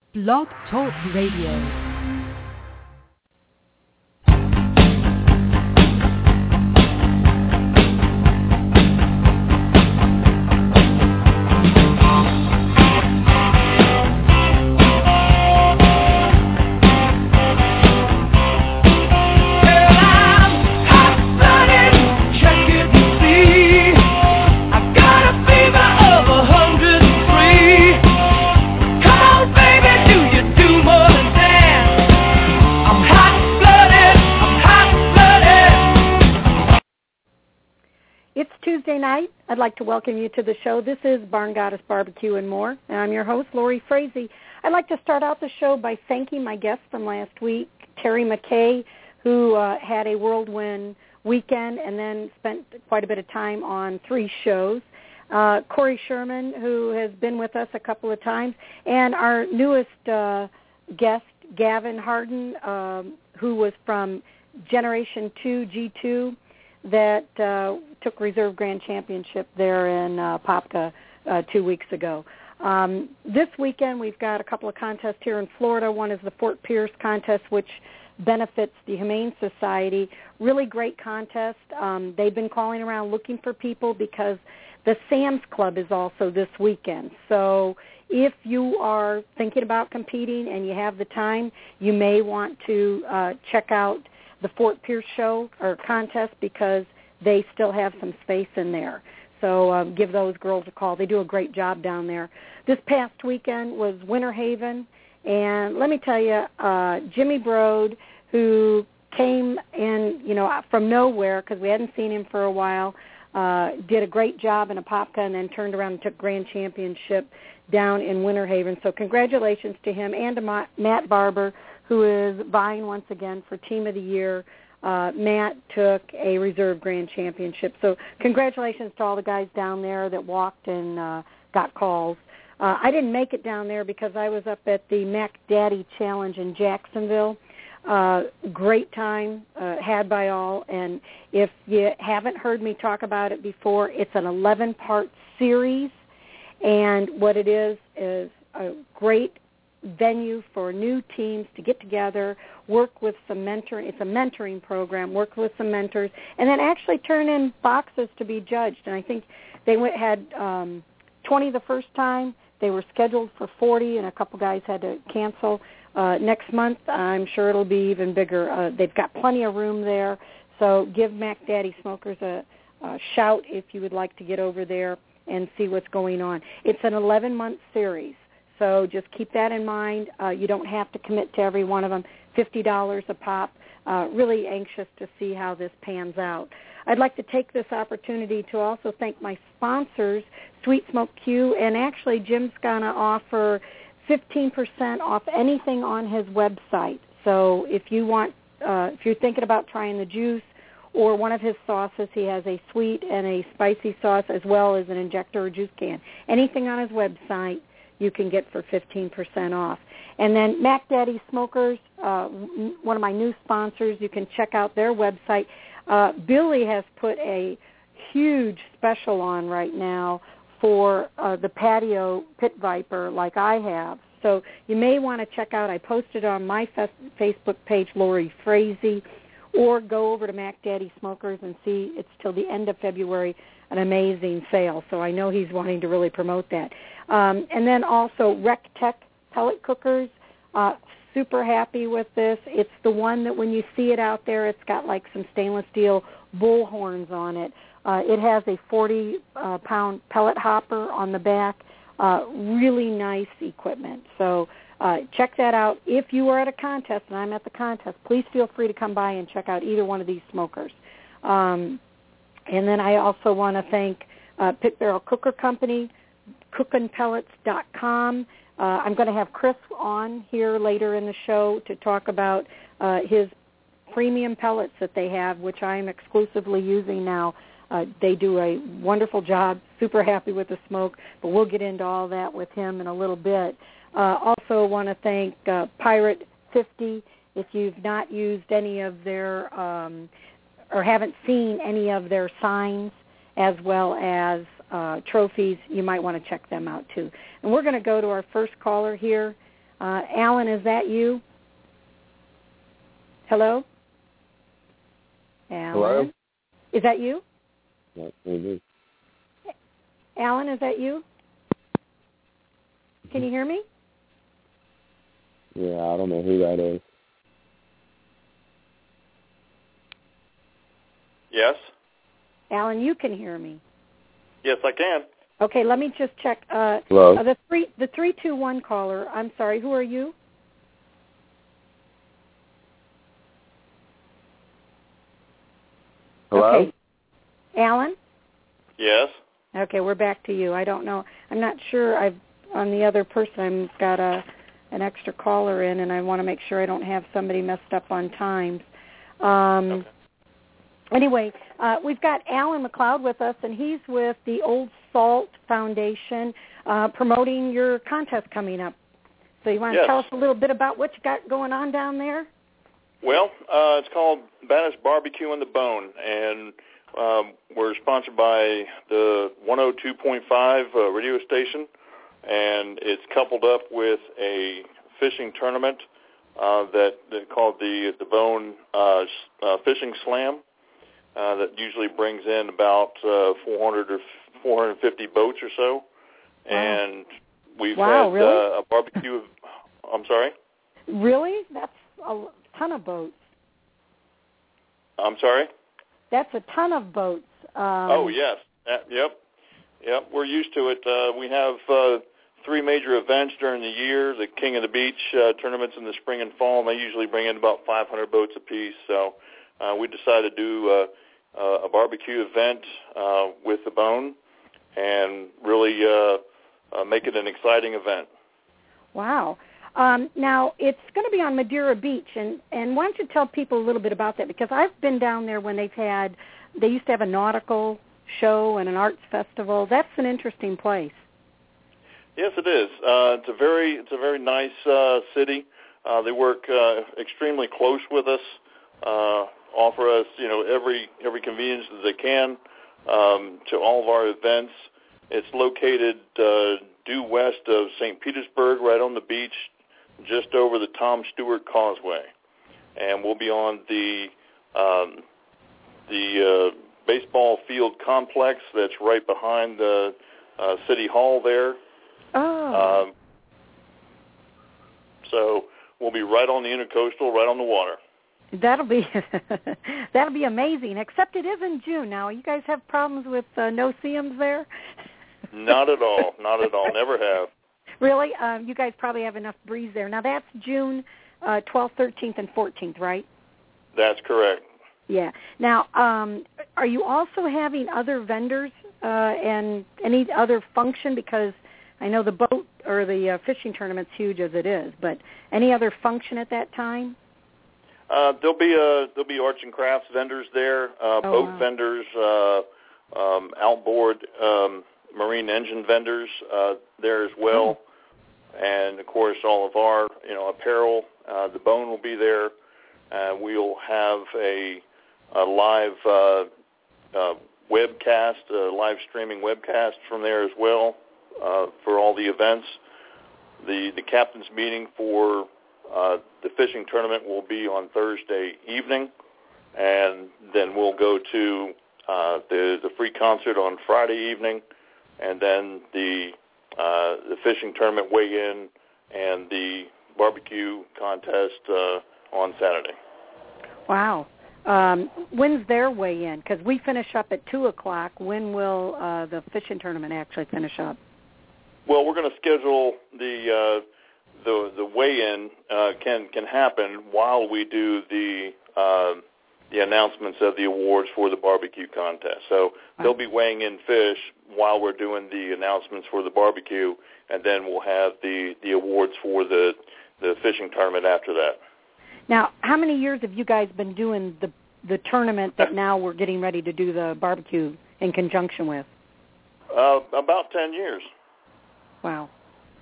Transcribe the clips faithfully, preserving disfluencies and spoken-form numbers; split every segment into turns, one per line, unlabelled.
Blog Talk Radio.
Night. I'd like to welcome you to the show. This is Barn Goddess Barbecue and More, and I'm your host, Lori Frazee. I'd like to start out the show by thanking my guest from last week, Terry McKay, who uh, had a whirlwind weekend and then spent quite a bit of time on three shows. Uh, Corey Sherman, who has been with us a couple of times, and our newest uh, guest, Gavin Harden, um, who was from Generation two, G two, that uh, took Reserve Grand Championship there in uh, Popka uh, two weeks ago. Um, this weekend we've got a couple of contests here in Florida. One is the Fort Pierce contest, which benefits the Humane Society. Really great contest. Um, they've been calling around looking for people because the Sam's Club is also this weekend. So if you are thinking about competing and you have the time, you may want to uh, check out the Fort Pierce show or contest because they still have some space in there. So um, give those girls a call. They do a great job down there. This past weekend was Winter Haven, and let me tell you, uh, Jimmy Brode, who came in, you know, from nowhere because we hadn't seen him for a while, uh, did a great job in Apopka and then turned around and took Grand Championship down in Winter Haven. So congratulations to him and to Ma- Matt Barber, who is vying once again for Team of the Year. Uh, Matt took a Reserve Grand Championship. So congratulations to all the guys down there that walked and uh, got calls. Uh, I didn't make it down there because I was up at the Mac Daddy Challenge in Jacksonville. Uh, great time uh, had by all. And if you haven't heard me talk about it before, it's an eleven-part series. And what it is is a great venue for new teams to get together, work with some mentoring. It's a mentoring program, work with some mentors, and then actually turn in boxes to be judged. And I think they went, had um, twenty the first time. They were scheduled for forty, and a couple guys had to cancel. Uh, next month, I'm sure it'll be even bigger. Uh, they've got plenty of room there, so give Mac Daddy Smokers a, a shout if you would like to get over there and see what's going on. It's an eleven-month series. So just keep that in mind. Uh, you don't have to commit to every one of them, fifty dollars a pop. Uh, really anxious to see how this pans out. I'd like to take this opportunity to also thank my sponsors, Sweet Smoke Q, and actually Jim's going to offer fifteen percent off anything on his website. So if you want, uh, if you're thinking about trying the juice or one of his sauces, he has a sweet and a spicy sauce as well as an injector or juice can. Anything on his website you can get for fifteen percent off. And then Mac Daddy Smokers, uh, one of my new sponsors, you can check out their website. Uh, Billy has put a huge special on right now for uh, the patio pit viper like I have. So you may want to check out, I posted on my fe- Facebook page, Lori Frazee, or go over to Mac Daddy Smokers and see it's till the end of February, an amazing sale. So I know he's wanting to really promote that. Um, and then also Rec Tech pellet cookers. Uh, super happy with this. It's the one that when you see it out there, it's got like some stainless steel bull horns on it. Uh, it has a forty-pound uh, pellet hopper on the back. Uh, really nice equipment. So uh, check that out. If you are at a contest, and I'm at the contest, please feel free to come by and check out either one of these smokers. Um, and then I also want to thank uh, Pit Barrel Cooker Company, cookin pellets dot com. Uh, I'm going to have Chris on here later in the show to talk about uh, his premium pellets that they have, which I am exclusively using now. Uh, they do a wonderful job, super happy with the smoke, but we'll get into all that with him in a little bit. Uh, also want to thank uh, Pirate fifty. If you've not used any of their um, or haven't seen any of their signs as well as uh, trophies, you might want to check them out too. And we're going to go to our first caller here. Uh, Alan, is that you? Hello? Alan?
Hello?
Is that you?
Yes, it is.
Alan, is that you? Can you hear me?
Yeah, I don't know who that is.
Yes?
Alan, you can hear me.
Yes, I can.
Okay, let me just check. Uh,
Hello?
uh, the three, the three two one caller. I'm sorry. Who are you?
Hello?
Okay. Alan?
Yes?
Okay, we're back to you. I don't know. I'm not sure. I've on the other person. I've got a an extra caller in, and I want to make sure I don't have somebody messed up on times. Um,
Okay.
Anyway, uh, we've got Alan McLeod with us, and he's with the Old Salt Foundation uh, promoting your contest coming up. So you want to
Yes.
tell us a little bit about what you got going on down there?
Well, uh, it's called Banish Barbecue on the Bone, and um, we're sponsored by the one oh two point five uh, radio station, and it's coupled up with a fishing tournament uh, that, that called the the Bone uh, uh, Fishing Slam. Uh, that usually brings in about uh, four hundred or four hundred fifty boats or so,
Wow.
and we've
Wow,
had
really?
uh, a barbecue. Of, I'm sorry.
Really? That's a ton of boats.
I'm sorry.
That's a ton of boats. Um,
Oh yes. Uh, yep. Yep. We're used to it. Uh, we have uh, three major events during the year: the King of the Beach uh, tournaments in the spring and fall. And they usually bring in about five hundred boats apiece. So uh, we decided to do uh, uh, a barbecue event uh, with the Bone, and really uh, uh, make it an exciting event.
Wow. Um, now, it's going to be on Madeira Beach, and, and why don't you tell people a little bit about that? Because I've been down there when they've had, they used to have a nautical show and an arts festival. That's an interesting place.
Yes, it is. Uh, it's a very, it's a very nice uh, city. Uh, they work uh, extremely close with us, uh, offer us, you know, every every convenience that they can um, to all of our events. It's located uh, due west of Saint Petersburg, right on the beach, just over the Tom Stewart Causeway, and we'll be on the um, the uh, baseball field complex that's right behind the uh, City Hall there.
Oh.
Um, so we'll be right on the intercoastal, right on the water.
That'll be that'll be amazing. Except it is in June now. You guys have problems with uh, no-see-ums there?
Not at all. Not at all. Never have.
Really? Um, you guys probably have enough breeze there. Now that's June uh, twelfth, thirteenth, and fourteenth, right?
That's correct.
Yeah. Now, um, are you also having other vendors uh, and any other function? Because I know the boat or the uh, fishing tournament's huge as it is, but any other function at that time?
Uh, there'll be a there'll be arts and crafts vendors there, uh,
oh,
boat
wow.
vendors, uh, um, outboard um, marine engine vendors uh, there as well, oh. and of course all of our you know apparel. Uh, the Bone will be there. Uh, we'll have a, a live uh, uh, webcast, a live streaming webcast from there as well uh, for all the events. The the captain's meeting for Uh, the fishing tournament will be on Thursday evening, and then we'll go to uh, the the free concert on Friday evening, and then the uh, the fishing tournament weigh-in and the barbecue contest uh, on Saturday.
Wow. Um, when's their weigh-in? Because we finish up at two o'clock. When will uh, the fishing tournament actually finish up?
Well, we're going to schedule the uh, the the weigh-in uh, can can happen while we do the uh, the announcements of the awards for the barbecue contest. So they'll be weighing in fish while we're doing the announcements for the barbecue, and then we'll have the, the awards for the the fishing tournament after that.
Now, how many years have you guys been doing the the tournament that now we're getting ready to do the barbecue in conjunction with?
Uh, about ten years.
Wow.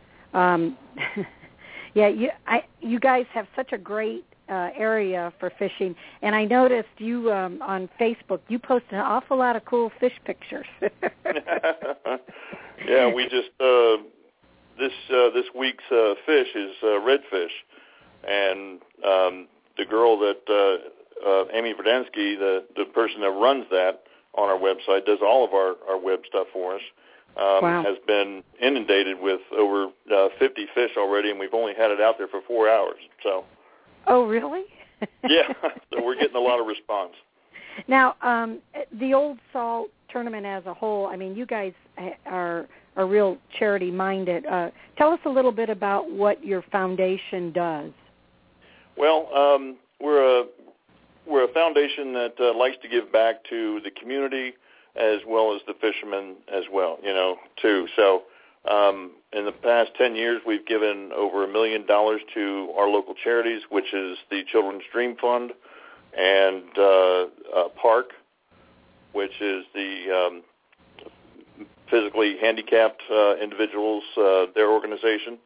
Um, yeah, you I, you guys have such a great uh, area for fishing, and I noticed you um, on Facebook, you post an awful lot of cool fish pictures.
Yeah, we just uh, this uh, this week's uh, fish is uh, redfish, and um, the girl that uh, uh, Amy Verdensky, the the person that runs that on our website, does all of our, our web stuff for us. Um,
wow.
Has been inundated with over uh, fifty fish already, and we've only had it out there for four hours. So.
Oh, really?
Yeah, so we're getting a lot of response.
Now, um, the Old Salt tournament as a whole, I mean, you guys are are real charity-minded. Uh, tell us a little bit about what your foundation does.
Well, um, we're a we're a foundation that uh, likes to give back to the community as well as the fishermen as well, you know, too. So um, in the past ten years, we've given over a million dollars to our local charities, which is the Children's Dream Fund and uh, uh, Park, which is the um, physically handicapped uh, individuals, uh, their organization,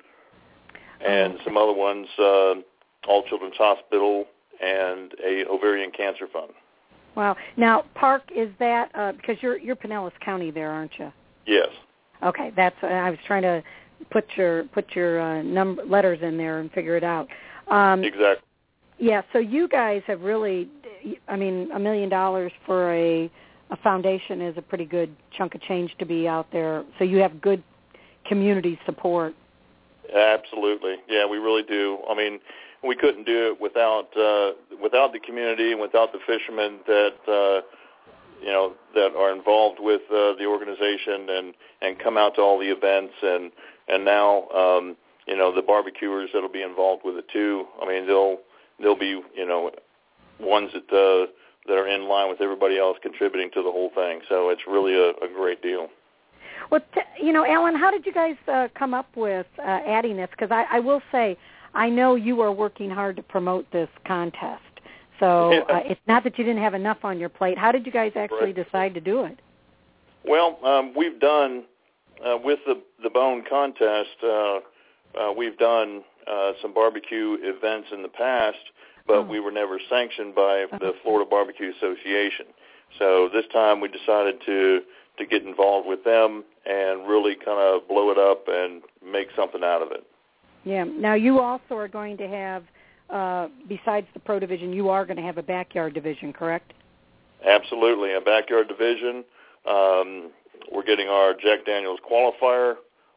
and some other ones, uh, All Children's Hospital and a ovarian cancer fund.
Wow. Now, Park, is that, uh, because you're, you're Pinellas County there, aren't you?
Yes.
Okay, that's, uh, I was trying to put your, put your uh, number, letters in there and figure it out. Um,
exactly.
Yeah, so you guys have really, I mean, a million dollars for a, a foundation is a pretty good chunk of change to be out there. So you have good community support.
Absolutely. Yeah, we really do. I mean, we couldn't do it without uh, without the community and without the fishermen that uh, you know that are involved with uh, the organization and, and come out to all the events and and now um, you know the barbecuers that'll be involved with it too. I mean, they'll they'll be you know ones that uh, that are in line with everybody else contributing to the whole thing. So it's really a, a great deal.
Well, t- you know, Alan, how did you guys uh, come up with uh, adding this? Because I, I will say, I know you are working hard to promote this contest. So
yeah.
uh, it's not that you didn't have enough on your plate. How did you guys actually
right.
decide to do it?
Well, um, we've done, uh, with the, the Bone contest, uh, uh, we've done uh, some barbecue events in the past, but oh. we were never sanctioned by oh. the Florida Barbecue Association. So this time we decided to, to get involved with them and really kind of blow it up and make something out of it.
Yeah. Now, you also are going to have, uh, besides the pro division, you are going to have a backyard division, correct?
Absolutely, a backyard division. Um, we're getting our Jack Daniels qualifier,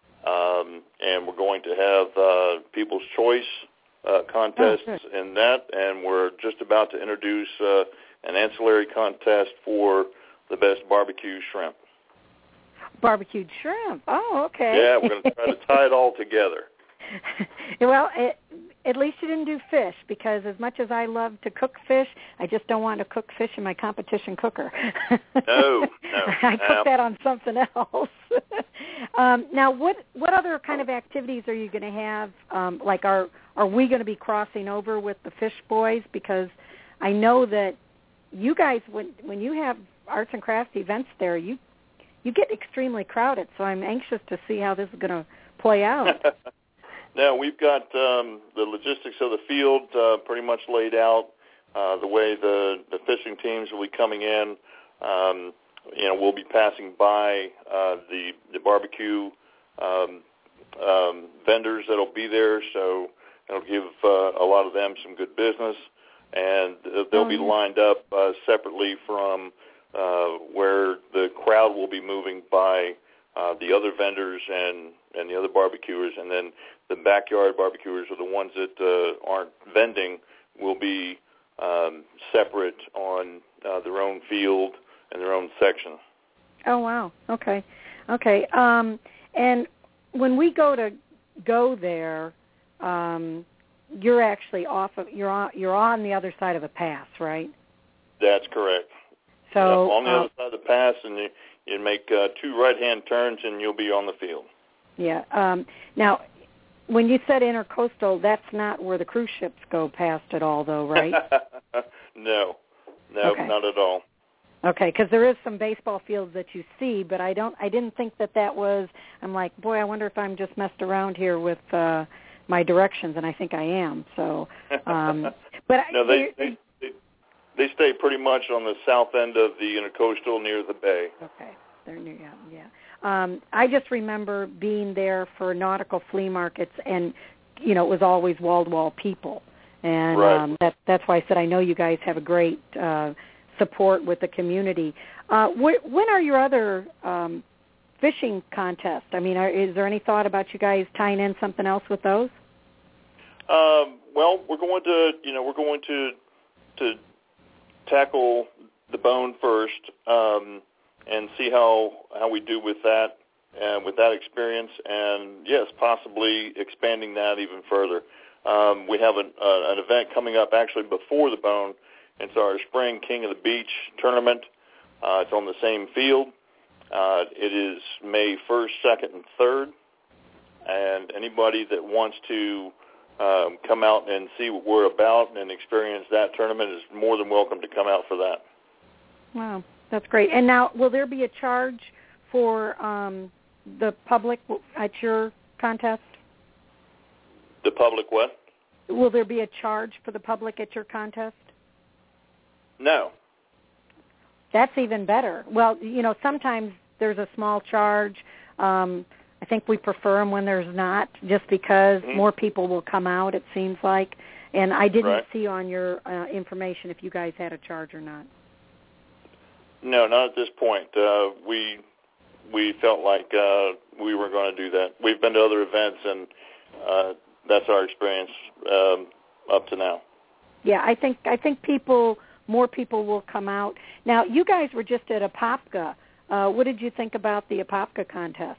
um, and we're going to have uh, People's Choice uh, contests oh, in that, and we're just about to introduce uh, an ancillary contest for the best barbecue shrimp.
Barbecued shrimp. Oh, okay.
Yeah, we're going to try to tie it all together.
Well, it, at least you didn't do fish, because as much as I love to cook fish, I just don't want to cook fish in my competition cooker.
No, no.
I cook
no.
that on something else. um, now, what what other kind of activities are you going to have? Um, like, are are we going to be crossing over with the Fish Boys? Because I know that you guys, when when you have arts and crafts events there, you you get extremely crowded. So I'm anxious to see how this is going to play out.
No, we've got um, the logistics of the field uh, pretty much laid out. Uh, the way the, the fishing teams will be coming in, um, you know, we'll be passing by uh, the the barbecue um, um, vendors that'll be there, so it'll give uh, a lot of them some good business, and they'll oh, be yeah. lined up uh, separately from uh, where the crowd will be moving by uh, the other vendors and, and the other barbecuers, and then the backyard barbecuers are the ones that uh, aren't vending will be um, separate on uh, their own field and their own section.
Oh, wow. Okay. Okay. Um, and when we go to go there, um, you're actually off of, you're on, you're on the other side of a pass, right?
That's correct.
So
yep, on the
uh,
other side of the pass, and you, you make uh, two right-hand turns, and you'll be on the field.
Yeah. Um, now, when you said intercoastal, that's not where the cruise ships go past at all, though, right?
no, no,
okay.
not at all.
Okay, because there is some baseball fields that you see, but I don't. I didn't think that that was. I'm like, boy, I wonder if I'm just messed around here with uh, my directions, and I think I am. So, um, but
no, they, they they they stay pretty much on the south end of the intercoastal near the bay.
Okay, they're near. Yeah, yeah. um, I just remember being there for nautical flea markets, and you know, it was always wall-to-wall people, and
right.
um, that, that's why I said I know you guys have a great uh, support with the community. Uh, wh- when are your other um, fishing contests? I mean, are, is there any thought about you guys tying in something else with those?
Um, well, we're going to, you know, we're going to to tackle the bone first um, and see how how we do with that and with that experience, and yes, possibly expanding that even further. Um, we have an, uh, an event coming up actually before the bone. It's our spring King of the Beach tournament. Uh, it's on the same field. Uh, it is May first, second, and third, and anybody that wants to um, come out and see what we're about and experience that tournament is more than welcome to come out for that.
Wow, that's great. And now, will there be a charge for um, the public at your contest?
The public what?
Will there be a charge for the public at your contest?
No.
That's even better. Well, you know, sometimes there's a small charge. Um, I think we prefer them when there's not, just because mm-hmm. more people will come out, it seems like. And I didn't
right.
see on your uh, information if you guys had a charge or not.
No, not at this point. Uh, we we felt like uh, we were going to do that. We've been to other events, and uh, that's our experience um, up to now.
Yeah, I think I think people, more people will come out. Now, you guys were just at Apopka. Uh, what did you think about the Apopka contest?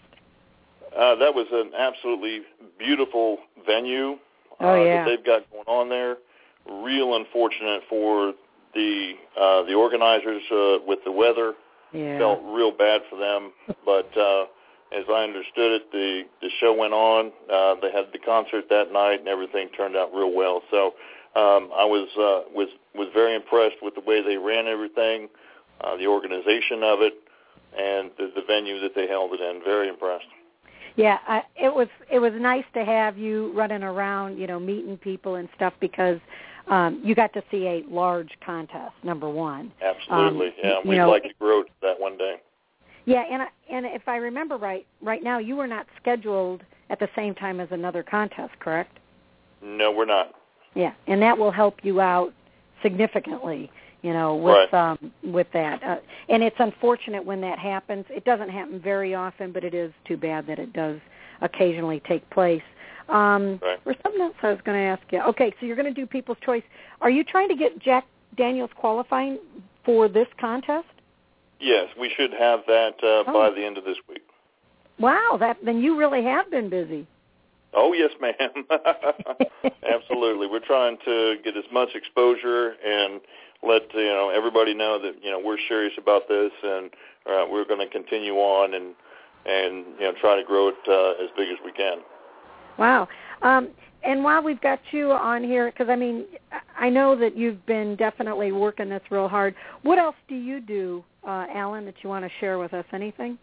Uh, that was an absolutely beautiful venue uh,
oh, yeah.
that they've got going on there. Real unfortunate for the uh, the organizers uh, with the weather.
Yeah.
Felt real bad for them, but uh, as I understood it, the, the show went on. Uh, they had the concert that night, and everything turned out real well. So um, I was uh, was was very impressed with the way they ran everything, uh, the organization of it, and the, the venue that they held it in. Very impressed.
Yeah, I, it was it was nice to have you running around, you know, meeting people and stuff, because um, you got to see a large contest, number one.
Absolutely,
um,
yeah. We'd
know,
like to grow that one day.
Yeah, and and if I remember right, right now you were not scheduled at the same time as another contest, correct?
No, we're not.
Yeah, and that will help you out significantly, you know, with
right.
um, with that. Uh, and it's unfortunate when that happens. It doesn't happen very often, but it is too bad that it does occasionally take place. Um,
right.
There's something else I was going to ask you. Okay, so you're going to do People's Choice. Are you trying to get Jack Daniels qualifying for this contest?
Yes, we should have that uh,
oh.
by the end of this week.
Wow, that then you really have been busy.
Oh, yes, ma'am. Absolutely. We're trying to get as much exposure and let you know everybody know that you know we're serious about this, and uh, we're going to continue on and and you know try to grow it uh, as big as we can.
Wow. Um, and while we've got you on here, because I mean, I know that you've been definitely working this real hard. What else do you do, uh, Alan, that you want to share with us? Anything?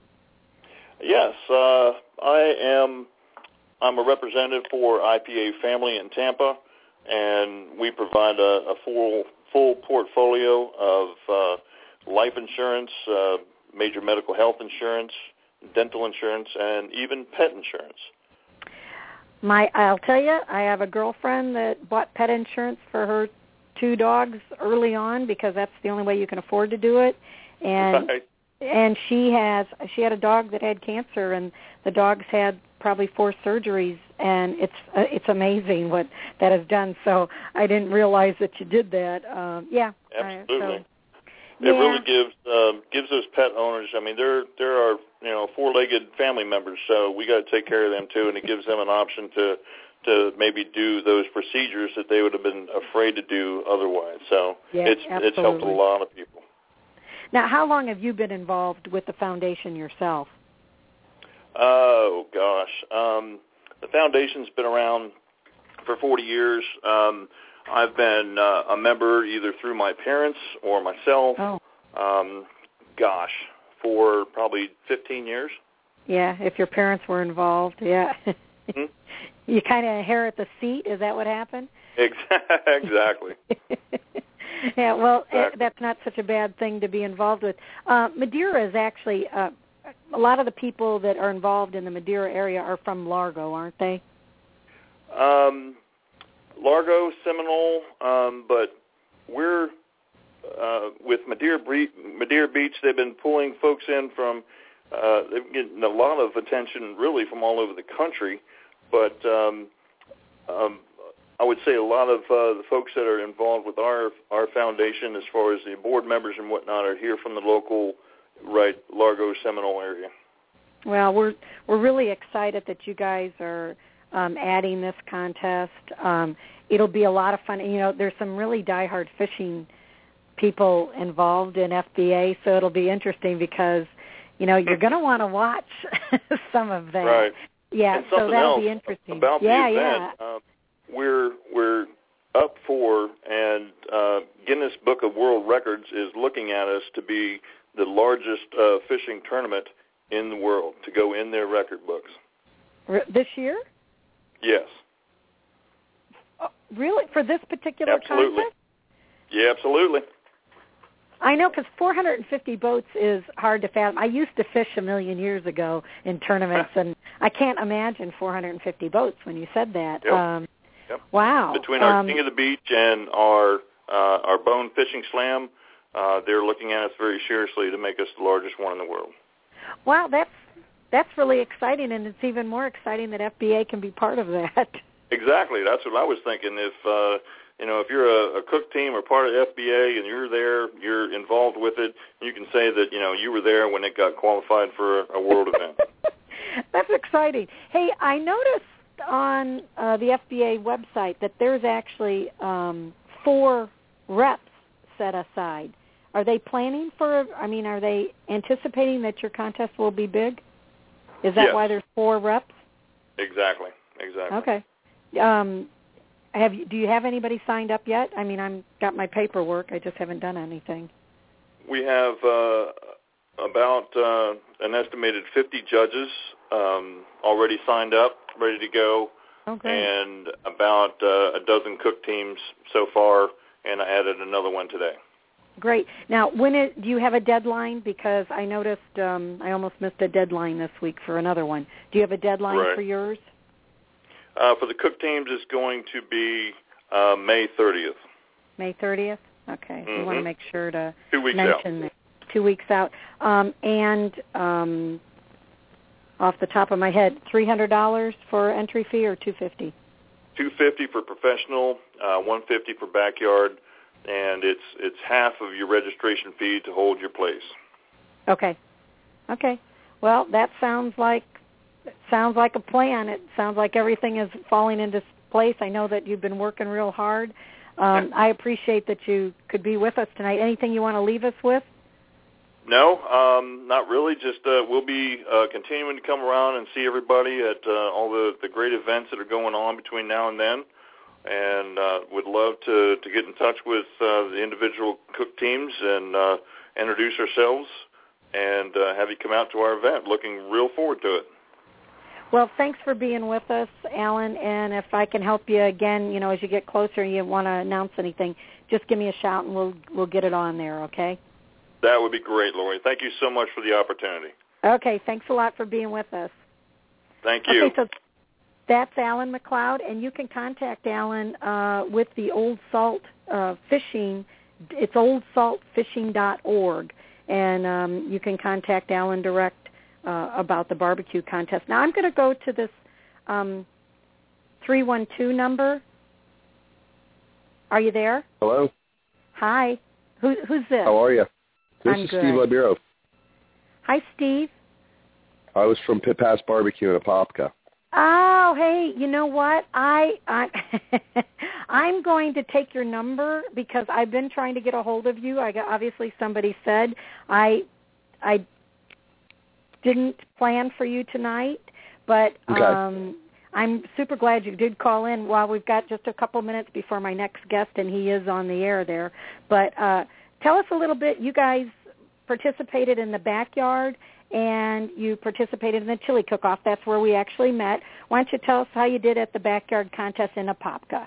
Yes, uh, I am. I'm a representative for I P A Family in Tampa, and we provide a, a full full portfolio of uh, life insurance, uh, major medical health insurance, dental insurance, and even pet insurance.
My, I'll tell you, I have a girlfriend that bought pet insurance for her two dogs early on because that's the only way you can afford to do it, and
right.
and she has she had a dog that had cancer, and the dogs had probably four surgeries, and it's uh, it's amazing what that has done. So I didn't realize that you did that. Um, yeah,
absolutely.
I, so,
it
yeah.
really gives um, gives us pet owners. I mean, they're they're our you know four-legged family members, so we got to take care of them too, and it gives them an option to to maybe do those procedures that they would have been afraid to do otherwise. So
yeah,
it's
absolutely.
it's helped a lot of people.
Now, how long have you been involved with the foundation yourself?
Oh, gosh. Um, the foundation's been around for forty years. Um, I've been uh, a member either through my parents or myself,
oh.
um, gosh, for probably fifteen years.
Yeah, if your parents were involved, yeah. Mm-hmm. You kind of inherit the seat. Is that what happened?
Exactly.
Yeah, well,
exactly.
That's not such a bad thing to be involved with. Uh, Madeira is actually... Uh, a lot of the people that are involved in the Madeira area are from Largo, aren't they?
Um, Largo, Seminole, um, but we're uh, with Madeira, Madeira Beach. They've been pulling folks in from. Uh, they're getting a lot of attention, really, from all over the country. But um, um, I would say a lot of uh, the folks that are involved with our our foundation, as far as the board members and whatnot, are here from the local, right, Largo, Seminole area.
Well, we're we're really excited that you guys are um, adding this contest. Um, it'll be a lot of fun. You know, there's some really diehard fishing people involved in F B A, so it'll be interesting because, you know, you're going to want to watch some of that.
Right.
Yeah,
and
so that'll
else
be interesting.
About
yeah,
the event,
yeah.
Uh, we're we're up for, and uh, Guinness Book of World Records is looking at us to be the largest uh, fishing tournament in the world, to go in their record books.
This year?
Yes.
Oh, really? For this particular
absolutely.
contest?
Yeah, absolutely.
I know, because four hundred fifty boats is hard to fathom. I used to fish a million years ago in tournaments, and I can't imagine four hundred fifty boats when you said that.
Yep.
Um,
yep.
Wow.
Between our
um,
King of the Beach and our uh, our Bone Fishing Slam, uh, they're looking at us very seriously to make us the largest one in the world.
Wow, that's that's really exciting, and it's even more exciting that F B A can be part of that.
Exactly. That's what I was thinking. If uh, you know, if you're a, a cook team or part of F B A and you're there, you're involved with it, you can say that, you know, you were there when it got qualified for a, a world event.
That's exciting. Hey, I noticed on uh, the F B A website that there's actually um, four reps set aside. Are they planning for, I mean, are they anticipating that your contest will be big? Is that
yes.
why there's four reps?
Exactly, exactly.
Okay. Um, have you, do you have anybody signed up yet? I mean, I'm got my paperwork. I just haven't done anything.
We have uh, about uh, an estimated fifty judges um, already signed up, ready to go,
okay.
and about uh, a dozen cook teams so far, and I added another one today.
Great. Now, when it, do you have a deadline? Because I noticed um, I almost missed a deadline this week for another one. Do you have a deadline
right.
for yours?
Uh, for the cook teams, it's going to be uh, May thirtieth.
May thirtieth? Okay.
Mm-hmm.
We want to make sure to
Two weeks
mention
out.
that. Two weeks out. Um, and um, off the top of my head, three hundred dollars for entry fee or two hundred fifty dollars?
two hundred fifty dollars for professional, uh, one hundred fifty dollars for backyard, and it's it's half of your registration fee to hold your place.
Okay. Okay. Well, that sounds like sounds like a plan. It sounds like everything is falling into place. I know that you've been working real hard. Um,
yeah.
I appreciate that you could be with us tonight. Anything you want to leave us with?
No, um, not really. Just uh, we'll be uh, continuing to come around and see everybody at uh, all the, the great events that are going on between now and then, and uh, would love to, to get in touch with uh, the individual cook teams and uh, introduce ourselves and uh, have you come out to our event. Looking real forward to it.
Well, thanks for being with us, Alan, and if I can help you again, you know, as you get closer and you want to announce anything, just give me a shout and we'll we'll get it on there, okay?
That would be great, Lori. Thank you so much for the opportunity.
Okay, thanks a lot for being with us.
Thank you.
Okay, so that's Alan McLeod, and you can contact Alan uh, with the Old Salt uh, Fishing. It's old salt fishing dot org, and um, you can contact Alan direct uh, about the barbecue contest. Now, I'm going to go to this um, three one two number. Are you there?
Hello.
Hi. Who, who's this?
How are you? This
I'm
is
good.
Steve Libero.
Hi, Steve.
I was from Pit Pass Barbecue in Apopka.
Oh, hey, you know what? I, I I'm going to take your number because I've been trying to get a hold of you. I got, obviously somebody said I I didn't plan for you tonight, but
okay.
um, I'm super glad you did call in. While we've got just a couple minutes before my next guest, and he is on the air there. But uh, tell us a little bit. You guys participated in the backyard, and you participated in the chili cook-off. That's where we actually met. Why don't you tell us how you did at the backyard contest in Apopka?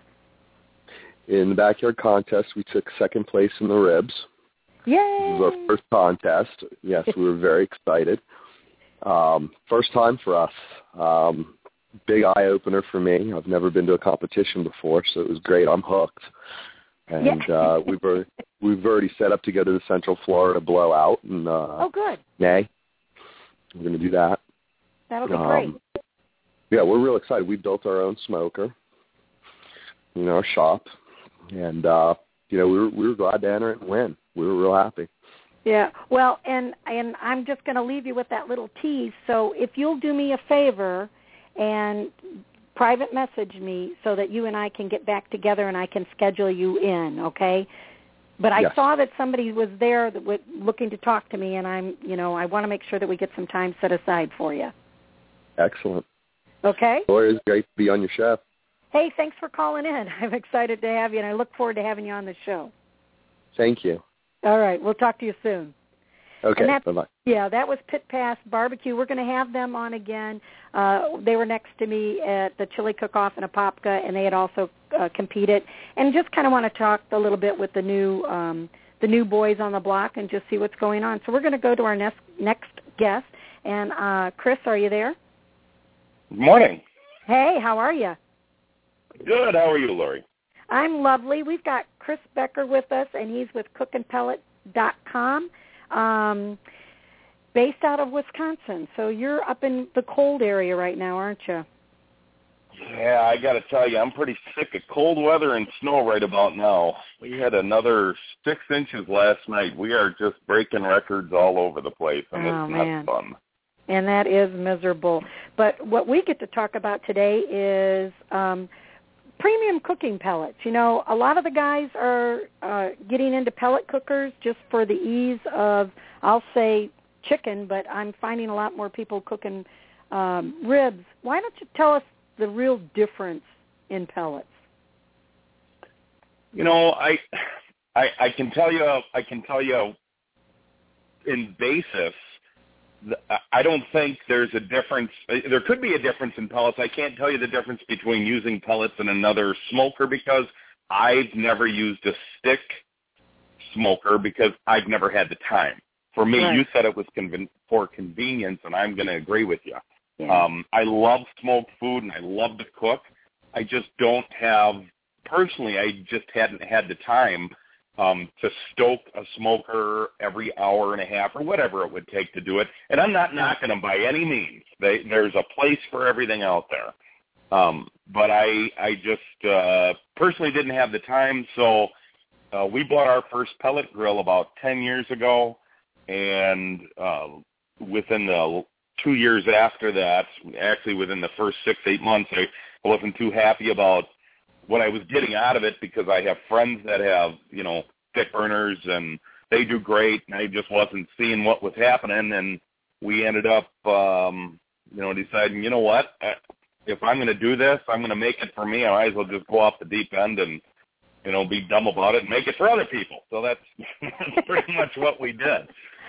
In the backyard contest, we took second place in the ribs.
Yay!
This was our first contest. Yes, we were very excited. Um, first time for us. Um, big eye-opener for me. I've never been to a competition before, so it was great. I'm hooked. And
yeah.
uh, we've, already, we've already set up to go to the Central Florida Blowout in uh,
oh, good.
May. We're going to do that.
That'll be
um,
great.
Yeah, we're real excited. We built our own smoker, you know, our shop. And, uh, you know, we were, we were glad to enter it and win. We were real happy.
Yeah, well, and and I'm just going to leave you with that little tease. So if you'll do me a favor and private message me so that you and I can get back together and I can schedule you in, okay? But I
yes.
saw that somebody was there that was looking to talk to me, and I'm, you know, I want to make sure that we get some time set aside for you.
Excellent.
Okay?
Lori, it's great to be on your show.
Hey, thanks for calling in. I'm excited to have you, and I look forward to having you on the show.
Thank you.
All right, we'll talk to you soon.
Okay, bye-bye.
Yeah, that was Pit Pass Barbecue. We're going to have them on again. Uh, they were next to me at the Chili Cook-Off in Apopka, and they had also uh, competed. And just kind of want to talk a little bit with the new um, the new boys on the block and just see what's going on. So we're going to go to our next, next guest. And uh, Chris, are you there?
Good morning.
Hey, how are you?
Good. How are you, Lori?
I'm lovely. We've got Chris Becker with us, and he's with cook and pellet dot com, um, based out of Wisconsin. So you're up in the cold area right now, aren't you?
Yeah, I got to tell you, I'm pretty sick of cold weather and snow right about now. We had another six inches last night. We are just breaking records all over the place, and
oh,
it's
man.
not fun.
And that is miserable. But what we get to talk about today is um, premium cooking pellets. You know, a lot of the guys are uh, getting into pellet cookers just for the ease of, I'll say, chicken, but I'm finding a lot more people cooking um, ribs. Why don't you tell us the real difference in pellets?
You know, I, I, I can tell you, I can tell you, in basis, I don't think there's a difference. There could be a difference in pellets. I can't tell you the difference between using pellets and another smoker because I've never used a stick smoker because I've never had the time. For me,
right.
You said it was conven- for convenience, and I'm going to agree with you.
Yeah.
Um, I love smoked food, and I love to cook. I just don't have, personally, I just hadn't had the time Um, to stoke a smoker every hour and a half or whatever it would take to do it. And I'm not knocking them by any means. They, there's a place for everything out there. Um, but I, I just uh, personally didn't have the time, so uh, we bought our first pellet grill about ten years ago, and uh, within the two years after that, actually within the first six, eight months, I wasn't too happy about what I was getting out of it because I have friends that have, you know, stick burners and they do great, and I just wasn't seeing what was happening, and we ended up, um, you know, deciding, you know what, if I'm going to do this, I'm going to make it for me. I might as well just go off the deep end and, you know, be dumb about it and make it for other people. So that's, that's pretty much what we did.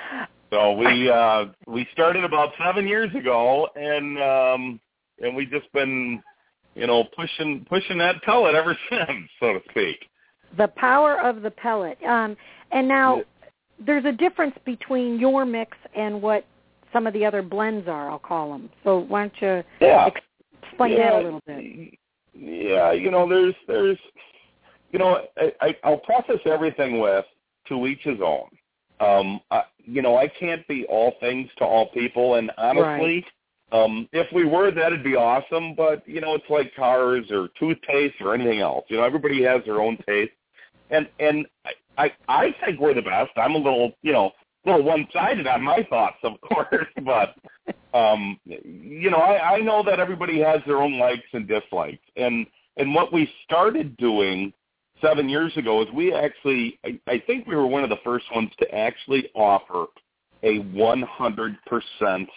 So we uh, we started about seven years ago, and um, and we've just been, you know, pushing pushing that pellet ever since, so to speak.
The power of the pellet. Um, and now there's a difference between your mix and what some of the other blends are, I'll call them. So why don't you
yeah.
explain
yeah.
that a little bit?
Yeah, you know, there's, there's, you know, I, I, I'll preface everything with to each his own. Um, I, you know, I can't be all things to all people, and honestly, right. um, if we were, that'd be awesome. But you know, it's like cars or toothpaste or anything else. You know, everybody has their own taste, and and I, I, I think we're the best. I'm a little, you know, a little one-sided on my thoughts, of course, but um, you know, I, I know that everybody has their own likes and dislikes, and and what we started doing seven years ago is we actually, I, I think we were one of the first ones to actually offer a one hundred percent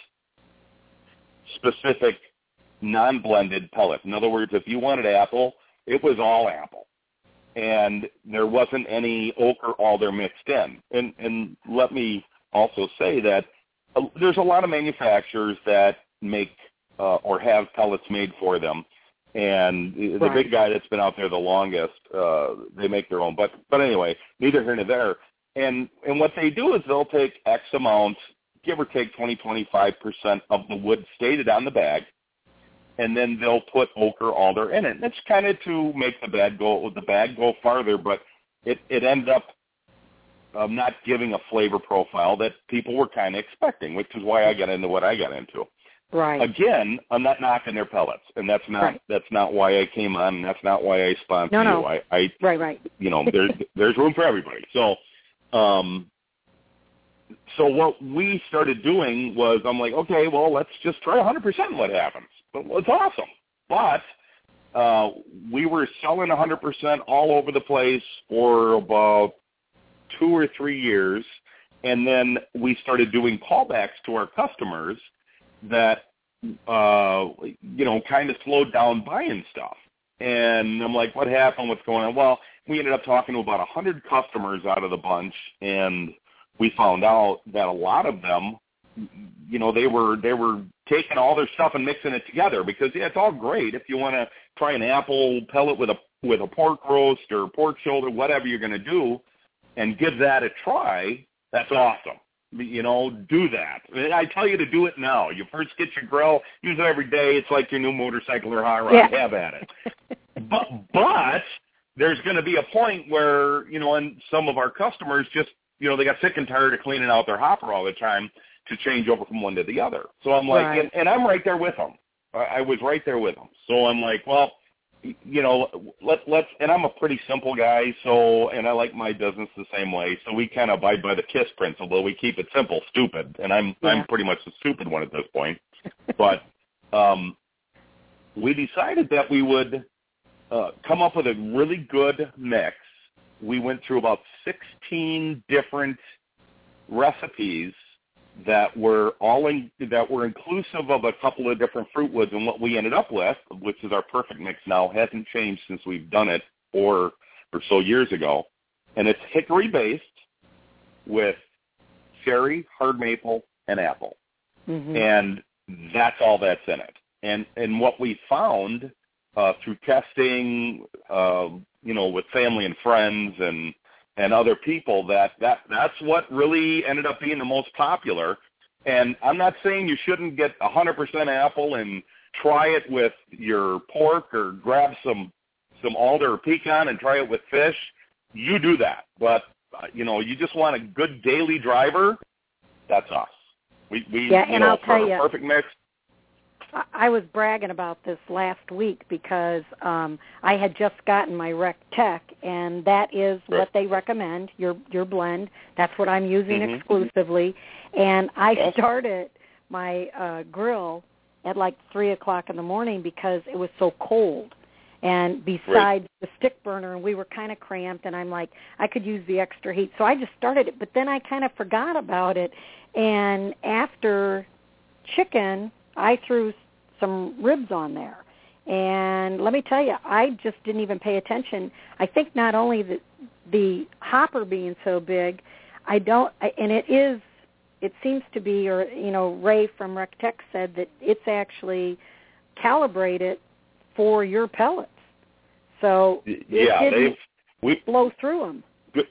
specific non-blended pellet. In other words, if you wanted apple, it was all apple. And there wasn't any oak or alder mixed in. And, and let me also say that uh, there's a lot of manufacturers that make uh, or have pellets made for them. And the
right.
big guy that's been out there the longest, uh, they make their own. But but anyway, neither here nor there. And and what they do is they'll take X amount, give or take twenty, twenty-five percent of the wood stated on the bag, and then they'll put ochre alder in it. That's kind of to make the bag go the bag go farther, but it, it ended up um, not giving a flavor profile that people were kind of expecting, which is why I got into what I got into.
Right.
Again, I'm not knocking their pellets, and that's not
right.
that's not why I came on, and that's not why I sponsored
no, no.
you. I, I
right, right.
You know, there's there's room for everybody. So, um, so what we started doing was, I'm like, okay, well, let's just try one hundred percent what happens. Well, it's awesome. But uh, we were selling one hundred percent all over the place for about two or three years, and then we started doing callbacks to our customers that, uh, you know, kind of slowed down buying stuff. And I'm like, what happened? What's going on? Well, we ended up talking to about one hundred customers out of the bunch, and we found out that a lot of them, you know, they were they were taking all their stuff and mixing it together because, yeah, it's all great if you want to try an apple pellet with a with a pork roast or pork shoulder, whatever you're going to do, and give that a try. That's awesome. You know, do that. I tell you to do it now. You first get your grill, use it every day. It's like your new motorcycle or hot rod.
Yeah.
Have at it. but but there's going to be a point where, you know, and some of our customers just, you know, they got sick and tired of cleaning out their hopper all the time to change over from one to the other. So I'm like,
right.
and, and I'm right there with them. I, I was right there with them. So I'm like, well, you know, let, let's, and I'm a pretty simple guy, so, and I like my business the same way, so we kind of abide by the KISS principle. We keep it simple, stupid, and I'm yeah. I'm pretty much the stupid one at this point. But um, we decided that we would uh, come up with a really good mix. We went through about sixteen different recipes that were all in, that were inclusive of a couple of different fruit woods, and what we ended up with, which is our perfect mix now, hasn't changed since we've done it four or so years ago, and it's hickory based with cherry, hard maple, and apple, mm-hmm. and that's all that's in it. And and what we found uh, through testing, uh, you know, with family and friends and and other people, that, that that's what really ended up being the most popular. And I'm not saying you shouldn't get one hundred percent apple and try it with your pork or grab some some alder or pecan and try it with fish. You do that. But, uh, you know, you just want a good daily driver, that's us. We, we
yeah,
you
and
know,
I'll tell you,
perfect mix.
I was bragging about this last week because um, I had just gotten my Rec Tech, and that is
right.
what they recommend, your your blend. That's what I'm using
mm-hmm.
exclusively. And I yes. started my uh, grill at like three o'clock in the morning because it was so cold. And besides
right.
the stick burner, and we were kind of cramped, and I'm like, I could use the extra heat. So I just started it, but then I kind of forgot about it. And after chicken, I threw some ribs on there. And let me tell you, I just didn't even pay attention. I think not only the, the hopper being so big, I don't, and it is, it seems to be, or, you know, Ray from Rec Tech said that it's actually calibrated for your pellets. So it
yeah,
didn't
we,
blow through them.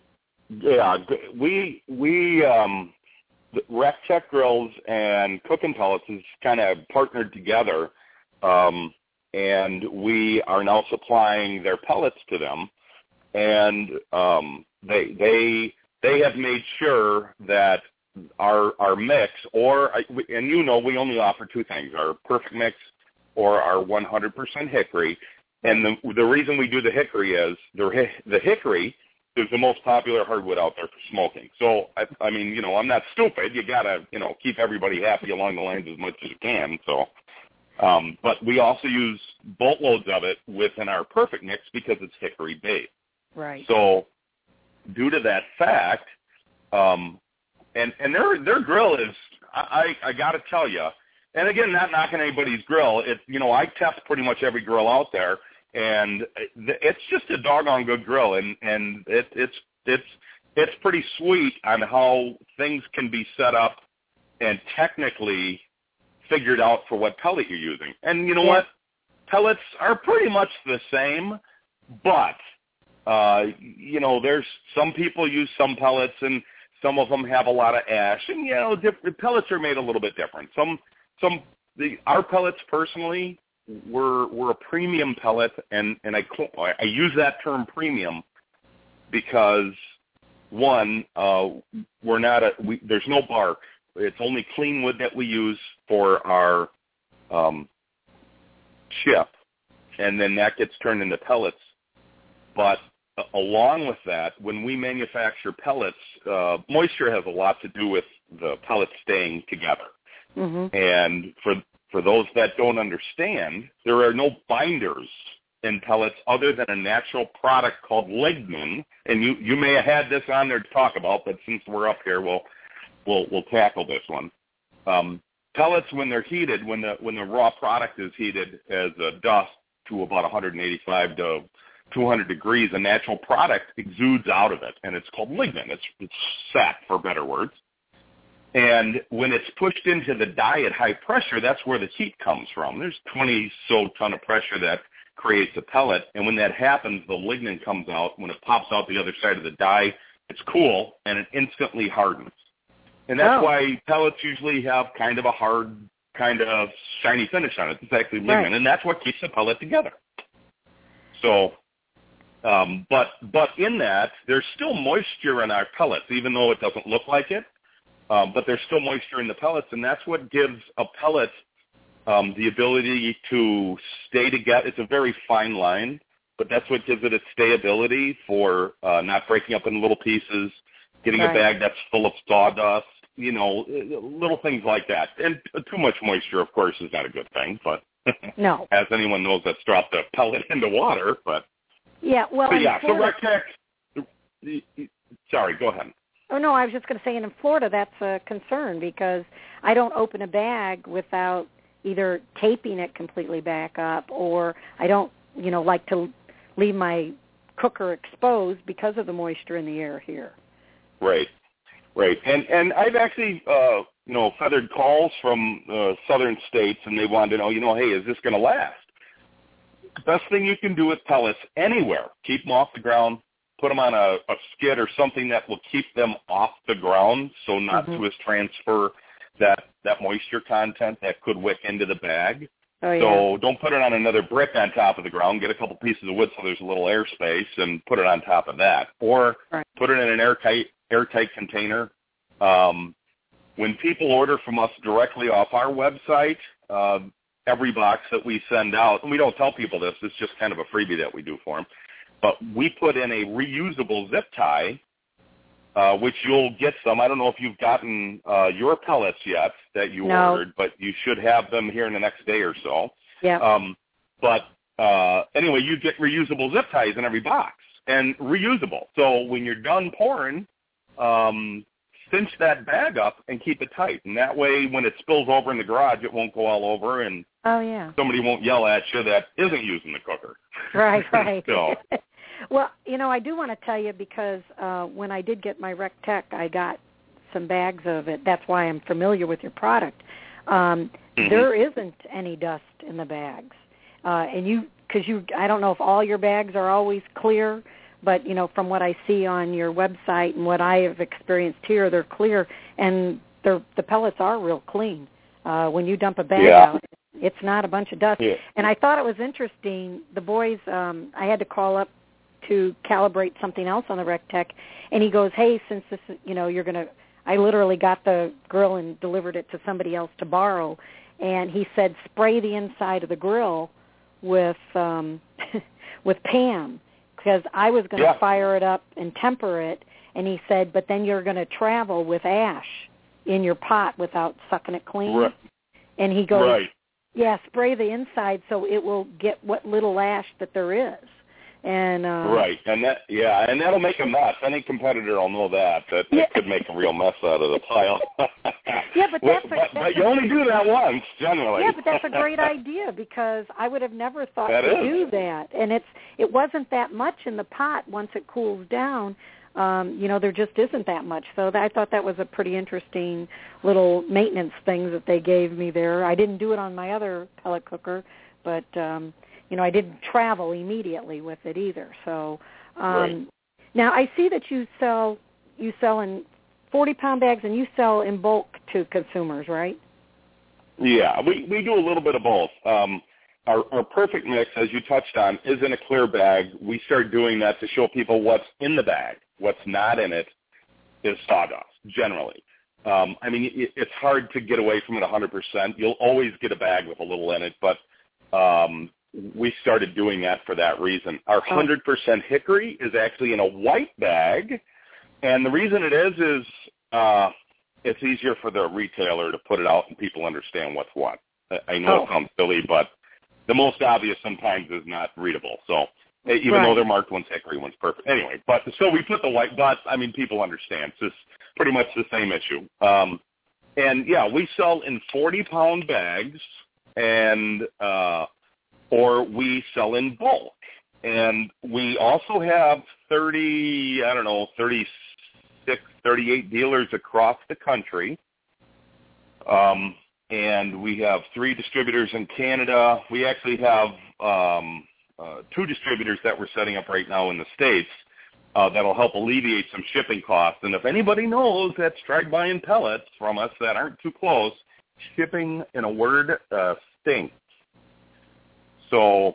Yeah, we, we, um, Rec Tech Grills and Cooking Pellets is kind of partnered together, um, and we are now supplying their pellets to them, and um, they they they have made sure that our our mix, or and you know we only offer two things: our perfect mix or our one hundred percent hickory. And the the reason we do the hickory is the the hickory is the most popular hardwood out there for smoking. So, I, I mean, you know, I'm not stupid. You got to, you know, keep everybody happy along the lines as much as you can. So, um, but we also use boatloads of it within our perfect mix because it's hickory based.
Right.
So, due to that fact, um, and and their their grill is, I I, I got to tell you, and again, not knocking anybody's grill. It you know, I test pretty much every grill out there. And it's just a doggone good grill, and and it, it's it's it's pretty sweet on how things can be set up and technically figured out for what pellet you're using. And you know yeah. what? Pellets are pretty much the same, but uh, you know, there's some people use some pellets, and Some of them have a lot of ash, and you know, different pellets are made a little bit different. Some, some, the our pellets personally, we're we're a premium pellet, and and I I use that term premium because one, uh, we're not a we, there's no bark. It's only clean wood that we use for our um, chip, and then that gets turned into pellets. But uh, along with that, when we manufacture pellets, uh, moisture has a lot to do with the pellets staying together.
Mm-hmm.
And for for those that don't understand, there are no binders in pellets other than a natural product called lignin. And you, you may have had this on there to talk about, but since we're up here, we'll we'll we'll tackle this one. Um, pellets, when they're heated, when the when the raw product is heated as a dust to about one eighty-five to two hundred degrees, a natural product exudes out of it, and it's called lignin. It's it's sap, for better words. And when it's pushed into the die at high pressure, that's where the heat comes from. There's twenty so ton of pressure that creates a pellet, and when that happens, the lignin comes out. When it pops out the other side of the die, it's cool, and it instantly hardens. And that's
oh.
why pellets usually have kind of a hard, kind of shiny finish on it. It's actually lignin,
right.
and that's what keeps the pellet together. So, um, but but in that, there's still moisture in our pellets, even though it doesn't look like it. Um, but there's still moisture in the pellets, and that's what gives a pellet um, the ability to stay together. It's a very fine line, but that's what gives it its stayability for uh, not breaking up in little pieces, getting
right.
a bag that's full of sawdust, you know, little things like that. And too much moisture, of course, is not a good thing, but
no.
as anyone knows that's dropped a pellet into water. But
yeah, well,
but yeah, so
Florida,
RecTech, sorry, go ahead.
Oh, no, I was just going to say, and in Florida, that's a concern because I don't open a bag without either taping it completely back up, or I don't, you know, like to leave my cooker exposed because of the moisture in the air here.
Right, right. And and I've actually, uh, you know, feathered calls from uh, southern states, and they wanted to know, you know, hey, is this going to last? Best thing you can do with pellets anywhere, keep them off the ground. Put them on a, a skid or something that will keep them off the ground, so not
mm-hmm.
to as transfer that, that moisture content that could wick into the bag.
Oh, yeah.
So don't put it on another brick on top of the ground. Get a couple pieces of wood so there's a little airspace and put it on top of that. Or
right.
put it in an airtight, airtight container. Um, when people order from us directly off our website, uh, every box that we send out, and we don't tell people this, it's just kind of a freebie that we do for them, but we put in a reusable zip tie, uh, which you'll get some. I don't know if you've gotten uh, your pellets yet that you
no.
ordered, but you should have them here in the next day or so.
Yeah.
Um, but uh, anyway, you get reusable zip ties in every box, and reusable. So when you're done pouring, um, cinch that bag up and keep it tight. And that way, when it spills over in the garage, it won't go all over, and
oh, yeah.
somebody won't yell at you that isn't using the cooker.
Right, right.
so.
Well, you know, I do want to tell you because uh, when I did get my RecTech, I got some bags of it. That's why I'm familiar with your product. Um, mm-hmm. There isn't any dust in the bags. Uh, and you, because you, I don't know if all your bags are always clear, but, you know, from what I see on your website and what I have experienced here, they're clear, and they're, the pellets are real clean. Uh, when you dump a bag
yeah.
out, it's not a bunch of dust.
Yeah.
And I thought it was interesting. The boys, um, I had to call up to calibrate something else on the RecTech, and he goes, hey, since this is, you know, you're going to, I literally got the grill and delivered it to somebody else to borrow, and he said spray the inside of the grill with um, with Pam, because I was going to
yeah.
fire it up and temper it, and he said, but then you're going to travel with ash in your pot without sucking it clean.
Right.
And he goes,
right.
yeah, spray the inside so it will get what little ash that there is. And uh,
right, and that yeah, and that'll make a mess. Any competitor will know that that
yeah.
it could make a real mess out of the pile.
yeah, but that's,
but,
a, that's
but
a,
you only do that once generally.
Yeah, but that's a great idea because I would have never thought
that
to
is.
do that. And it's it wasn't that much in the pot once it cools down. Um, you know, there just isn't that much. So that, I thought that was a pretty interesting little maintenance thing that they gave me there. I didn't do it on my other pellet cooker, but. Um, You know, I didn't travel immediately with it either. So um,
right.
now I see that you sell you sell in forty-pound bags, and you sell in bulk to consumers, right?
Yeah, we, we do a little bit of both. Um, our, our perfect mix, as you touched on, is in a clear bag. We start doing that to show people what's in the bag. What's not in it is sawdust, generally. Um, I mean, it, it's hard to get away from it one hundred percent. You'll always get a bag with a little in it, but um, we started doing that for that reason. Our one hundred percent hickory is actually in a white bag, and the reason it is is uh, it's easier for the retailer to put it out and people understand what's what. I know
oh.
it sounds silly, but the most obvious sometimes is not readable. So even
right.
though they're marked, one's hickory, one's perfect. Anyway, but so we put the white, but, I mean, people understand. It's just pretty much the same issue. Um, and, yeah, we sell in forty-pound bags, and uh, or we sell in bulk. And we also have thirty, I don't know, thirty-six, thirty-eight dealers across the country. Um, and we have three distributors in Canada. We actually have um, uh, two distributors that we're setting up right now in the States uh, that will help alleviate some shipping costs. And if anybody knows that's tried buying pellets from us that aren't too close, shipping, in a word, uh, stinks. So,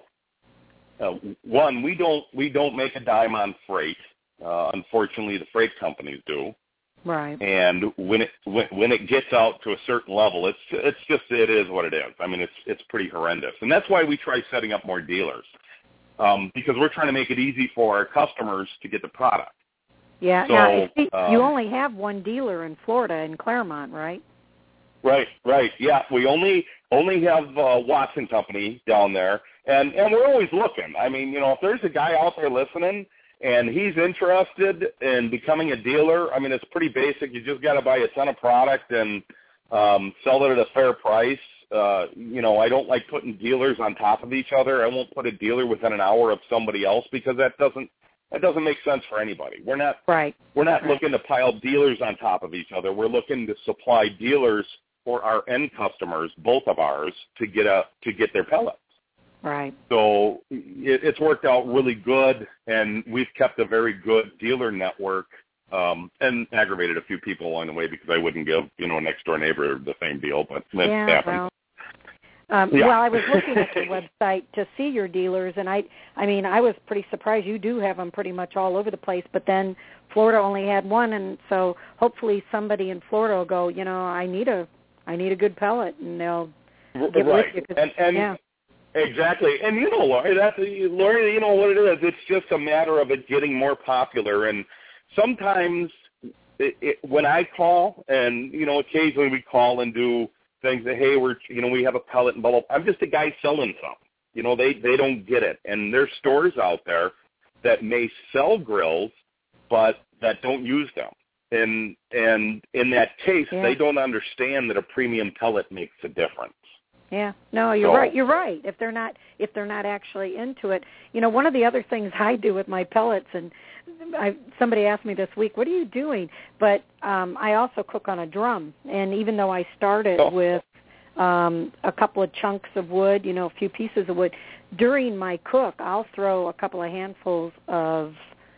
uh, one, we don't we don't make a dime on freight. Uh, unfortunately, the freight companies do.
Right.
And when it when, when it gets out to a certain level, it's it's just it is what it is. I mean, it's it's pretty horrendous, and that's why we try setting up more dealers, um, because we're trying to make it easy for our customers to get the product.
Yeah.
So,
now, see,
um,
you only have one dealer in Florida, in Claremont, right?
Right, right. Yeah, we only only have uh, Watson Company down there, and and we're always looking. I mean, you know, if there's a guy out there listening and he's interested in becoming a dealer, I mean, it's pretty basic. You just got to buy a ton of product and um, sell it at a fair price. Uh, you know, I don't like putting dealers on top of each other. I won't put a dealer within an hour of somebody else because that doesn't that doesn't make sense for anybody. We're not
right.
We're not
right.
looking to pile dealers on top of each other. We're looking to supply dealers for our end customers, both of ours, to get a to get their pellets.
Right.
So it, it's worked out really good, and we've kept a very good dealer network, um, and aggravated a few people along the way because I wouldn't give, you know, a next-door neighbor the same deal, but that
yeah,
happens.
Well, um,
yeah.
well, I was looking at your website to see your dealers, and I, I mean, I was pretty surprised. You do have them pretty much all over the place, but then Florida only had one, and so hopefully somebody in Florida will go, you know, I need a, I need a good pellet, and they'll get
right.
with you.
And, and
yeah.
Exactly. And, you know, Lori, that's, Lori, you know what it is. It's just a matter of it getting more popular. And sometimes it, it, when I call, and, you know, occasionally we call and do things that, hey, we're, you know, we have a pellet and blah, blah, blah. I'm just a guy selling something. You know, they, they don't get it. And there's stores out there that may sell grills, but that don't use them. And, and in that case,
yeah.
they don't understand that a premium pellet makes a difference.
Yeah, no, you're
so,
right. You're right. If they're not, if they're not actually into it, you know, one of the other things I do with my pellets, and I, somebody asked me this week, "What are you doing?" But um, I also cook on a drum, and even though I started
oh.
with um, a couple of chunks of wood, you know, a few pieces of wood, during my cook, I'll throw a couple of handfuls of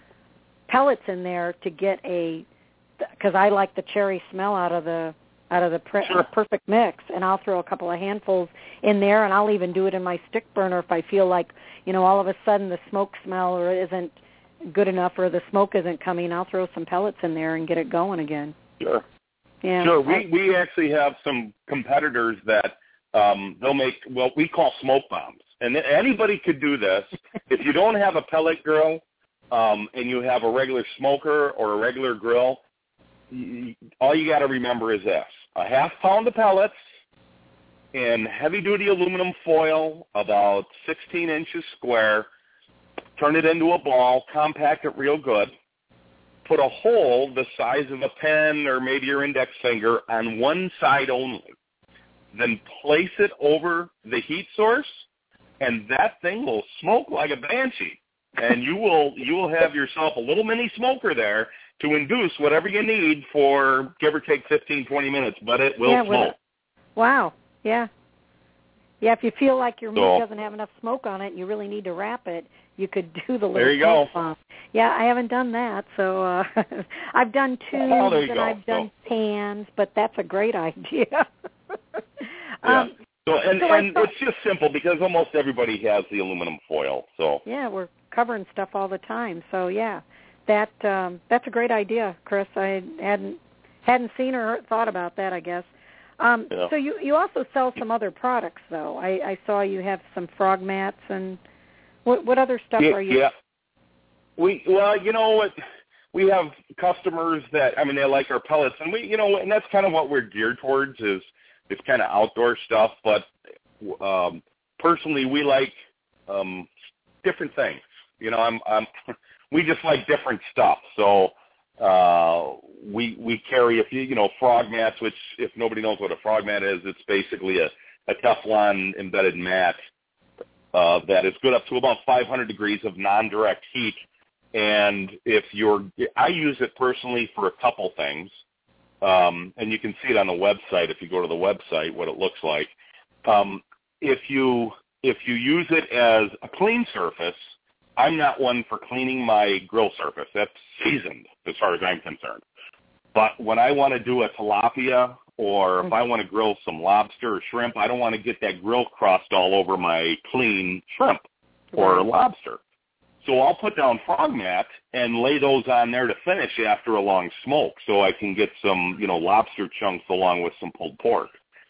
pellets in there to get a, because I like the cherry smell out of the. out of the pre-
sure.
perfect mix, and I'll throw a couple of handfuls in there, and I'll even do it in my stick burner if I feel like, you know, all of a sudden the smoke smell or isn't good enough or the smoke isn't coming, I'll throw some pellets in there and get it going again.
Sure.
Yeah.
Sure. We, we actually have some competitors that um, they'll make, well, we call smoke bombs. And anybody could do this. If you don't have a pellet grill um, and you have a regular smoker or a regular grill, all you got to remember is this: a half pound of pellets in heavy-duty aluminum foil, about sixteen inches square. Turn it into a ball, compact it real good. Put a hole the size of a pen or maybe your index finger on one side only. Then place it over the heat source, and that thing will smoke like a banshee. And you will you will have yourself a little mini smoker there to induce whatever you need for give or take fifteen, twenty minutes, but it will
yeah,
smoke.
Wow. Yeah. Yeah, if you feel like your
So-
meat doesn't have enough smoke on it and you really need to wrap it, you could do the little
There you
smoke
go.
bomb. Yeah, I haven't done that, so uh, I've done tubes
Oh, there you
and
go.
I've done
So-
pans, but that's a great idea.
Yeah.
um,
So and
so I
and
thought-
it's just simple because almost everybody has the aluminum foil. So
yeah, we're covering stuff all the time, so yeah, that um, that's a great idea, Chris. I hadn't hadn't seen or thought about that, I guess. Um,
Yeah.
So you you also sell some other products, though. I, I saw you have some frog mats and what what other stuff
yeah,
are you?
yeah. We well, you know what, we have customers that I mean they like our pellets, and we you know and that's kind of what we're geared towards is is kind of outdoor stuff. But um, personally, we like um, different things. You know, I'm I'm we just like different stuff. So. Uh, we we carry a few, you know, frog mats, which if nobody knows what a frog mat is, it's basically a, a Teflon embedded mat uh, that is good up to about five hundred degrees of non-direct heat. And if you're, I use it personally for a couple things, um, and you can see it on the website if you go to the website what it looks like. Um, if you if you use it as a clean surface, I'm not one for cleaning my grill surface. That's seasoned as far as I'm concerned. But when I want to do a tilapia or if I want to grill some lobster or shrimp, I don't want to get that grill crust all over my clean shrimp or
Right.
lobster. So I'll put down frog mat and lay those on there to finish after a long smoke so I can get some, you know, lobster chunks along with some pulled pork.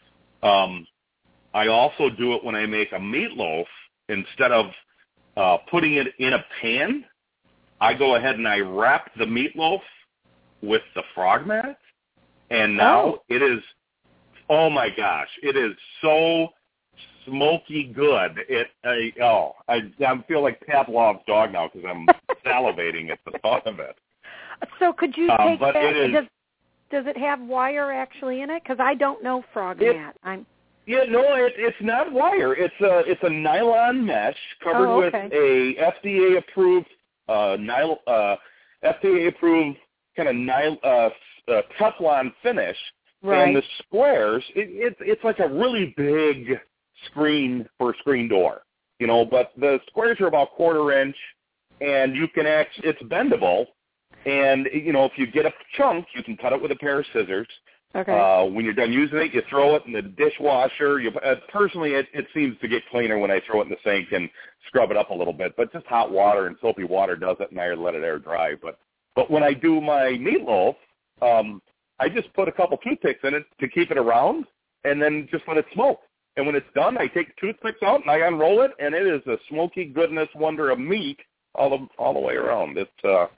Um, I also do it when I make a meatloaf. Instead of Uh, putting it in a pan, I go ahead and I wrap the meatloaf with the frog mat, and now
Oh.
it is, oh my gosh, it is so smoky good. It, I, oh, I, I feel like Pavlov's dog now because I'm salivating at the thought of it.
So could you
Um,
take
but
that?
it is-
does, does it have wire actually in it? Because I don't know frog
It-
mat. I'm
Yeah, no, it, it's not wire. It's a it's a nylon mesh covered
Oh,
with
okay.
a F D A approved uh, nyl, uh, F D A approved kind of nyl, uh, uh, Teflon finish.
right.
And the squares, it, it, it's like a really big screen for a screen door, you know. But the squares are about quarter inch, and you can actually it's bendable. And you know, if you get a chunk, you can cut it with a pair of scissors.
Okay.
Uh, when you're done using it, you throw it in the dishwasher. You, uh, personally, it, it seems to get cleaner when I throw it in the sink and scrub it up a little bit. But just hot water and soapy water does it, and I let it air dry. But but when I do my meatloaf, um, I just put a couple toothpicks in it to keep it around, and then just let it smoke. And when it's done, I take the toothpicks out and I unroll it, and it is a smoky goodness wonder of meat all the all the way around. It's uh,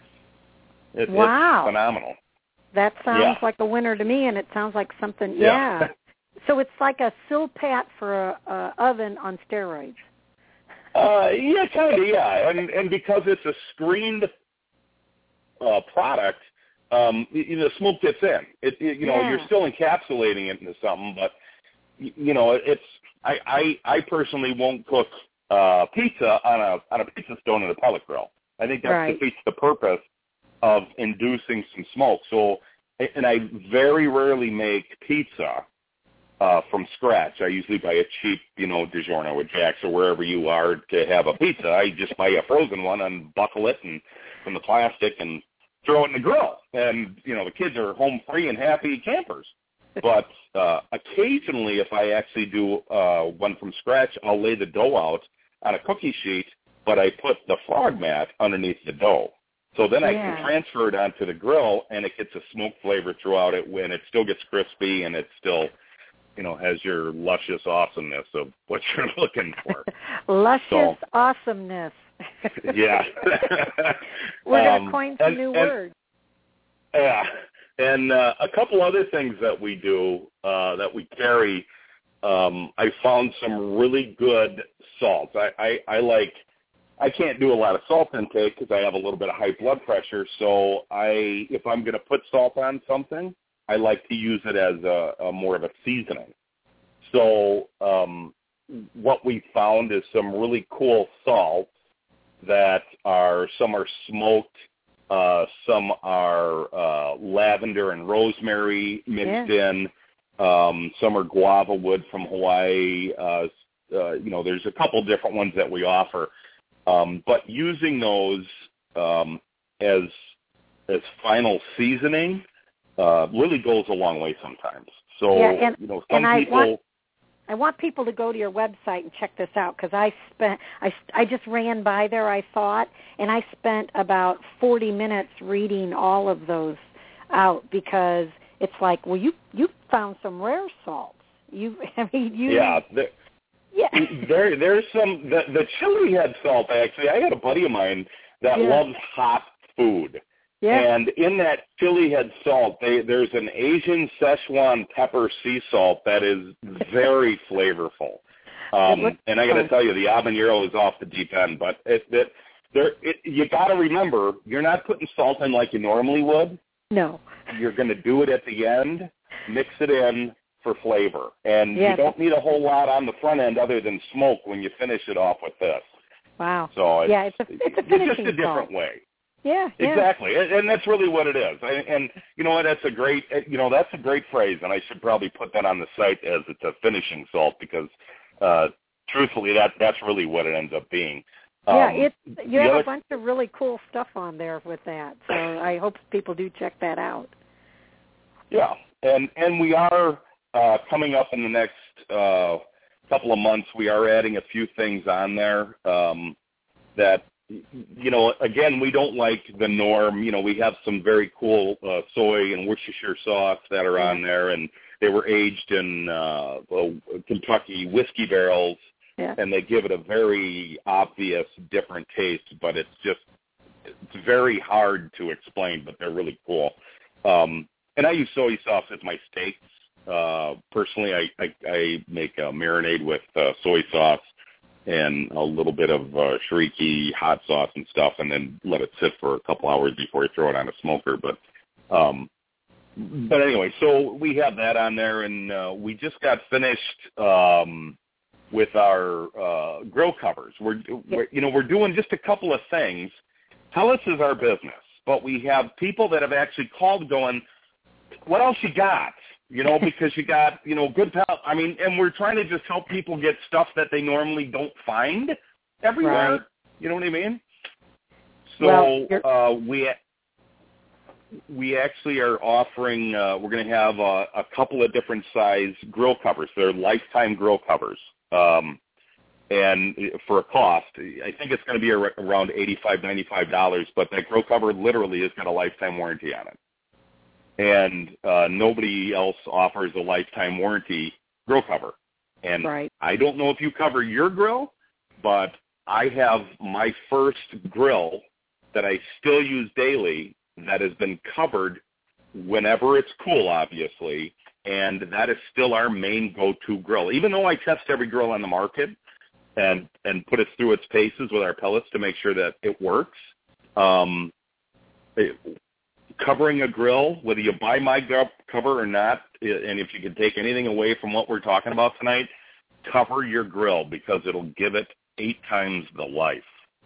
it,
Wow.
it's phenomenal.
That sounds
Yeah.
like a winner to me, and it sounds like something.
Yeah.
Yeah. So it's like a Silpat for a, a oven on steroids.
Uh, yeah, kind of, yeah, and and because it's a screened uh, product, um, you know, the smoke gets in. It, it you know,
Yeah.
you're still encapsulating it into something, but y- you know, it's I I, I personally won't cook uh, pizza on a on a pizza stone in a pellet grill. I think that
Right.
defeats the purpose of inducing some smoke. So, and I very rarely make pizza uh, from scratch. I usually buy a cheap, you know, DiGiorno or Jack's or wherever you are to have a pizza. I just buy a frozen one and buckle it and from the plastic and throw it in the grill. And, you know, the kids are home free and happy campers. But uh, occasionally, if I actually do uh, one from scratch, I'll lay the dough out on a cookie sheet, but I put the frog mat underneath the dough. So then I
Yeah.
can transfer it onto the grill, and it gets a smoke flavor throughout it when it still gets crispy and it still, you know, has your luscious awesomeness of what you're looking for.
Luscious
So-
awesomeness.
Yeah.
We're going
Um,
to coin some
and-
new
and-
words.
Yeah, and uh, a couple other things that we do uh, that we carry. Um, I found some really good salts. I, I, I like. I can't do a lot of salt intake because I have a little bit of high blood pressure. So I, if I'm going to put salt on something, I like to use it as a, a more of a seasoning. So um, what we found is some really cool salts that are some are smoked. Uh, some are uh, lavender and rosemary mixed
Yeah.
in. Um, some are guava wood from Hawaii. Uh, uh, you know, there's a couple different ones that we offer. Um, but using those um, as as final seasoning uh, really goes a long way sometimes. So,
yeah, and,
you know, some
and
people...
I want, I want people to go to your website and check this out because I spent, I, I just ran by there, I thought, and I spent about forty minutes reading all of those out because it's like, well, you you found some rare salts. You, I mean, you...
Yeah, there,
yeah.
there, there's some... The, the chili head salt, actually, I had a buddy of mine that
yeah.
loves hot food.
Yeah.
And in that chili head salt, they, there's an Asian Szechuan pepper sea salt that is very flavorful. Um, and I got to tell you, the habanero is off the deep end. But it, it, there, it, you got to remember, you're not putting salt in like you normally would.
No.
You're going to do it at the end, mix it in for flavor. And
yeah.
you don't need a whole lot on the front end other than smoke when you finish it off with this.
Wow.
So it's,
yeah, it's a, it's a finishing
it's just a different
salt.
way.
Yeah, yeah.
Exactly, and, and that's really what it is. And, and you know what? That's a great, you know, that's a great phrase, and I should probably put that on the site as it's a finishing salt because, uh, truthfully, that that's really what it ends up being. Um,
yeah, it's you have
other,
a bunch of really cool stuff on there with that. So I hope people do check that out.
Yeah, and and we are uh, coming up in the next uh, couple of months. We are adding a few things on there um, that. You know, again, we don't like the norm. You know, we have some very cool uh, soy and Worcestershire sauce that are on there, and they were aged in uh, Kentucky whiskey barrels,
yeah.
and they give it a very obvious different taste, but it's just, it's very hard to explain, but they're really cool. Um, and I use soy sauce as my steaks. Uh, personally, I, I, I make a marinade with uh, soy sauce and a little bit of uh, sriracha hot sauce and stuff, and then let it sit for a couple hours before you throw it on a smoker. But, um, but anyway, so we have that on there, and uh, we just got finished um, with our uh, grill covers. We're, we're, you know, we're doing just a couple of things. Pellets is our business, but we have people that have actually called going, "What else you got?" You know, because you got, you know, good pellet. I mean, and we're trying to just help people get stuff that they normally don't find everywhere.
Right.
You know what I mean? So
well,
uh, we we actually are offering, uh, we're going to have a, a couple of different size grill covers. They're lifetime grill covers. Um, and for a cost, I think it's going to be around eighty-five dollars, ninety-five dollars, but that grill cover literally has got a lifetime warranty on it. And uh, nobody else offers a lifetime warranty grill cover. And
right.
I don't know if you cover your grill, but I have my first grill that I still use daily that has been covered whenever it's cool, obviously, and that is still our main go-to grill. Even though I test every grill on the market and, and put it through its paces with our pellets to make sure that it works, um, it, covering a grill, whether you buy my cover or not, and if you can take anything away from what we're talking about tonight, cover your grill because it'll give it eight times the life.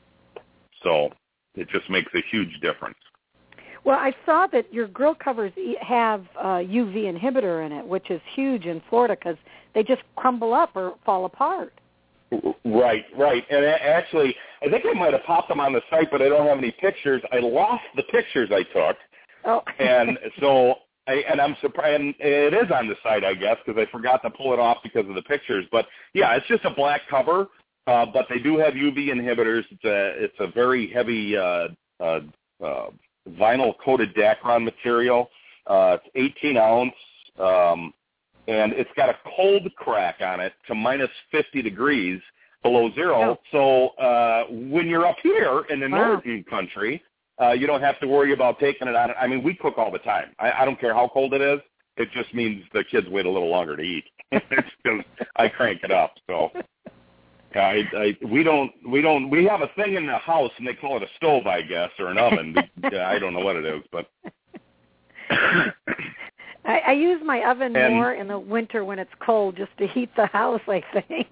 So it just makes a huge difference.
Well, I saw that your grill covers have uh, U V inhibitor in it, which is huge in Florida because they just crumble up or fall apart.
Right, right. And actually, I think I might have popped them on the site, but I don't have any pictures. I lost the pictures I took.
Oh.
and so, I, and I'm surprised, and it is on the site, I guess, because I forgot to pull it off because of the pictures. But, yeah, it's just a black cover, uh, but they do have U V inhibitors. It's a, it's a very heavy uh, uh, uh, vinyl-coated Dacron material. Uh, it's eighteen ounce, um, and it's got a cold crack on it to minus fifty degrees below zero.
Oh.
So uh, when you're up here in the
wow.
northern country, Uh, you don't have to worry about taking it out. I mean, we cook all the time. I, I don't care how cold it is. It just means the kids wait a little longer to eat. It's because I crank it up. So I, I, we don't, we don't, we have a thing in the house, and they call it a stove, I guess, or an oven. I don't know what it is, but.
I, I use my oven
and,
more in the winter when it's cold, just to heat the house, I think.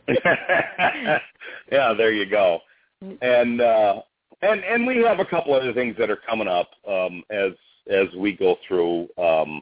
Yeah, there you go. And. uh And and we have a couple other things that are coming up um, as as we go through. Um,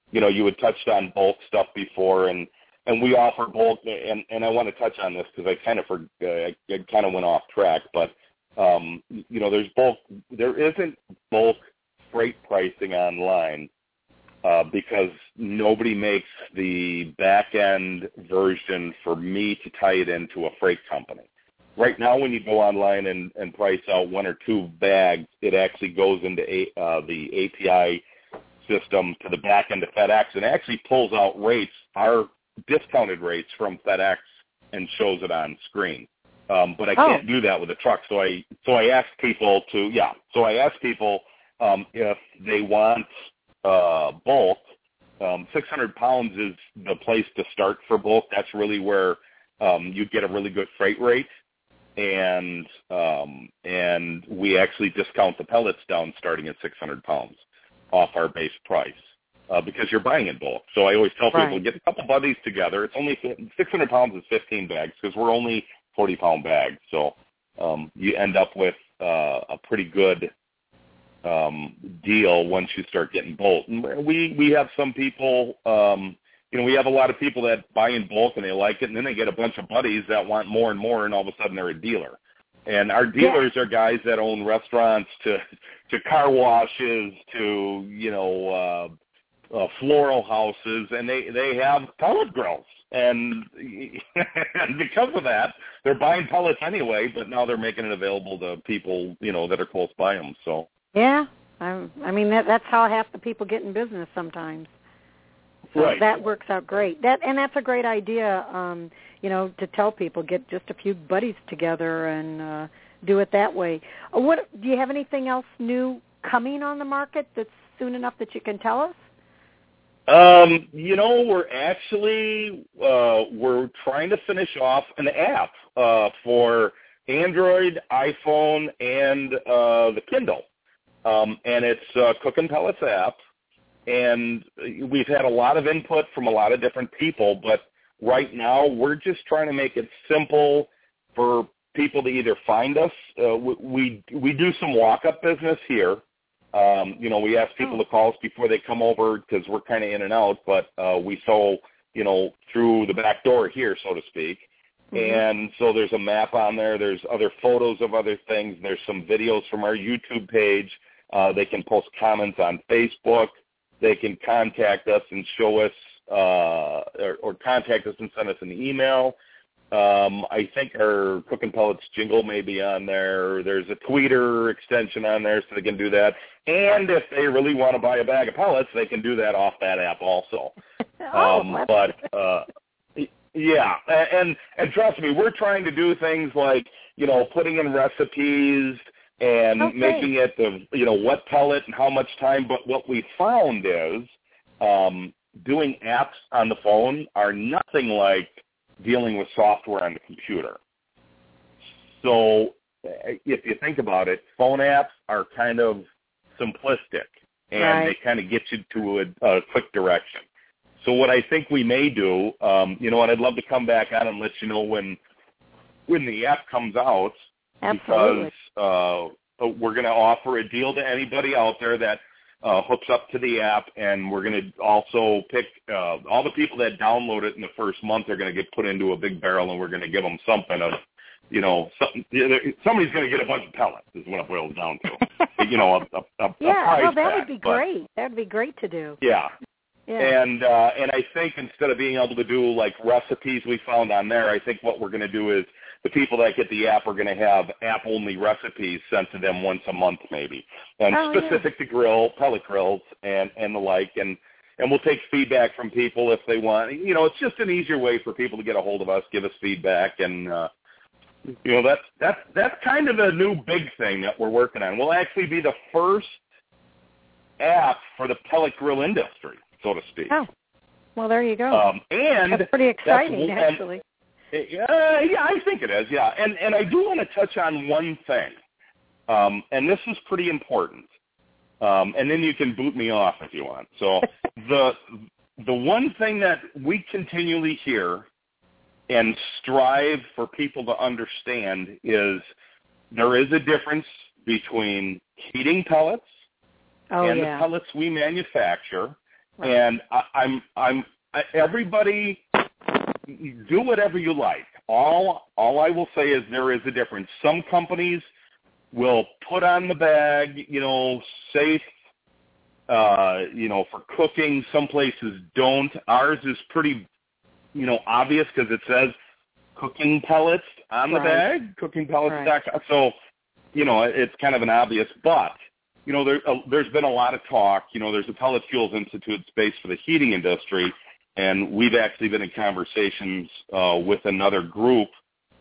you know, you had touched on bulk stuff before, and, and we offer bulk, and, and I want to touch on this because I kind of for, uh, I kind of went off track, but, um, you know, there's bulk, there isn't bulk freight pricing online uh, because nobody makes the back-end version for me to tie it into a freight company. Right now, when you go online and, and price out one or two bags, it actually goes into a, uh, the A P I system to the back end of FedEx and actually pulls out rates, our discounted rates from FedEx, and shows it on screen. Um, but I
oh.
can't do that with a truck, so I so I ask people to yeah. So I ask people um, if they want uh, bulk. Um, six hundred pounds is the place to start for bulk. That's really where um, you get a really good freight rate. And um, and we actually discount the pellets down starting at six hundred pounds off our base price uh, because you're buying in bulk. So I always tell
right.
people, get a couple buddies together. It's only six hundred pounds is fifteen bags because we're only forty-pound bags. So um, you end up with uh, a pretty good um, deal once you start getting bulk. And we, we have some people um, – you know, we have a lot of people that buy in bulk and they like it, and then they get a bunch of buddies that want more and more, and all of a sudden they're a dealer. And our dealers yeah. are guys that own restaurants to to car washes to, you know, uh, uh, floral houses, and they, they have pellet grills. And, and because of that, they're buying pellets anyway, but now they're making it available to people, you know, that are close by them. So
yeah, I, I mean, that, that's how half the people get in business sometimes. So
right.
that works out great. That and that's a great idea, um, you know, to tell people, get just a few buddies together and uh, do it that way. Uh, what do you have anything else new coming on the market that's soon enough that you can tell us?
Um, you know, we're actually uh, we're trying to finish off an app uh, for Android, iPhone, and uh, the Kindle, um, and it's a Cookin' Pellets app. And we've had a lot of input from a lot of different people, but right now we're just trying to make it simple for people to either find us. Uh, we, we we do some walk-up business here. Um, you know, we ask people to call us before they come over because we're kind of in and out, but uh, we sell, you know, through the back door here, so to speak. Mm-hmm. And so there's a map on there. There's other photos of other things. There's some videos from our YouTube page. Uh, they can post comments on Facebook. They can contact us and show us, uh, or, or contact us and send us an email. Um, I think our Cookin' Pellets jingle may be on there. There's a tweeter extension on there, so they can do that. And if they really want to buy a bag of pellets, they can do that off that app also.
oh,
um, but uh, yeah, and and trust me, we're trying to do things like, you know, putting in recipes and
okay.
making it the, you know, what pellet and how much time. But what we found is um, doing apps on the phone are nothing like dealing with software on the computer. So if you think about it, phone apps are kind of simplistic, and
right.
they kind of get you to a, a quick direction. So what I think we may do, um, you know, and I'd love to come back on and let you know when when the app comes out,
Absolutely.
because uh, we're going to offer a deal to anybody out there that uh, hooks up to the app, and we're going to also pick uh, all the people that download it in the first month are going to get put into a big barrel, and we're going to give them something of, you know, something, somebody's going to get a bunch of pellets is what it boils down to. you know, a, a, a,
yeah,
a prize
well, that
pack,
would be
but,
great. That would be great to do.
Yeah.
Yeah.
And uh, and I think instead of being able to do like recipes we found on there, I think what we're going to do is the people that get the app are going to have app-only recipes sent to them once a month maybe, and
oh,
specific
yeah.
to grill, pellet grills, and, and the like. And, and we'll take feedback from people if they want. You know, it's just an easier way for people to get a hold of us, give us feedback, and, uh, you know, that's, that's, that's kind of a new big thing that we're working on. We'll actually be the first app for the pellet grill industry, so to speak.
Oh, well, there you go.
Um, and
that's pretty exciting,
that's,
actually.
And, Uh, yeah, I think it is, yeah. And and I do want to touch on one thing, um, and this is pretty important. Um, and then you can boot me off if you want. So the the one thing that we continually hear and strive for people to understand is there is a difference between heating pellets
oh,
and
yeah.
the pellets we manufacture,
Right.
And I, I'm, I'm, everybody, do whatever you like. All, all I will say is there is a difference. Some companies will put on the bag, you know, safe, uh, you know, for cooking. Some places don't. Ours is pretty, you know, obvious because it says cooking pellets on the
Right.
bag, cooking pellets.
Right.
So, you know, it's kind of an obvious, but, you know, there, uh, there's been a lot of talk. You know, there's a Pellet Fuels Institute space for the heating industry, and we've actually been in conversations uh, with another group,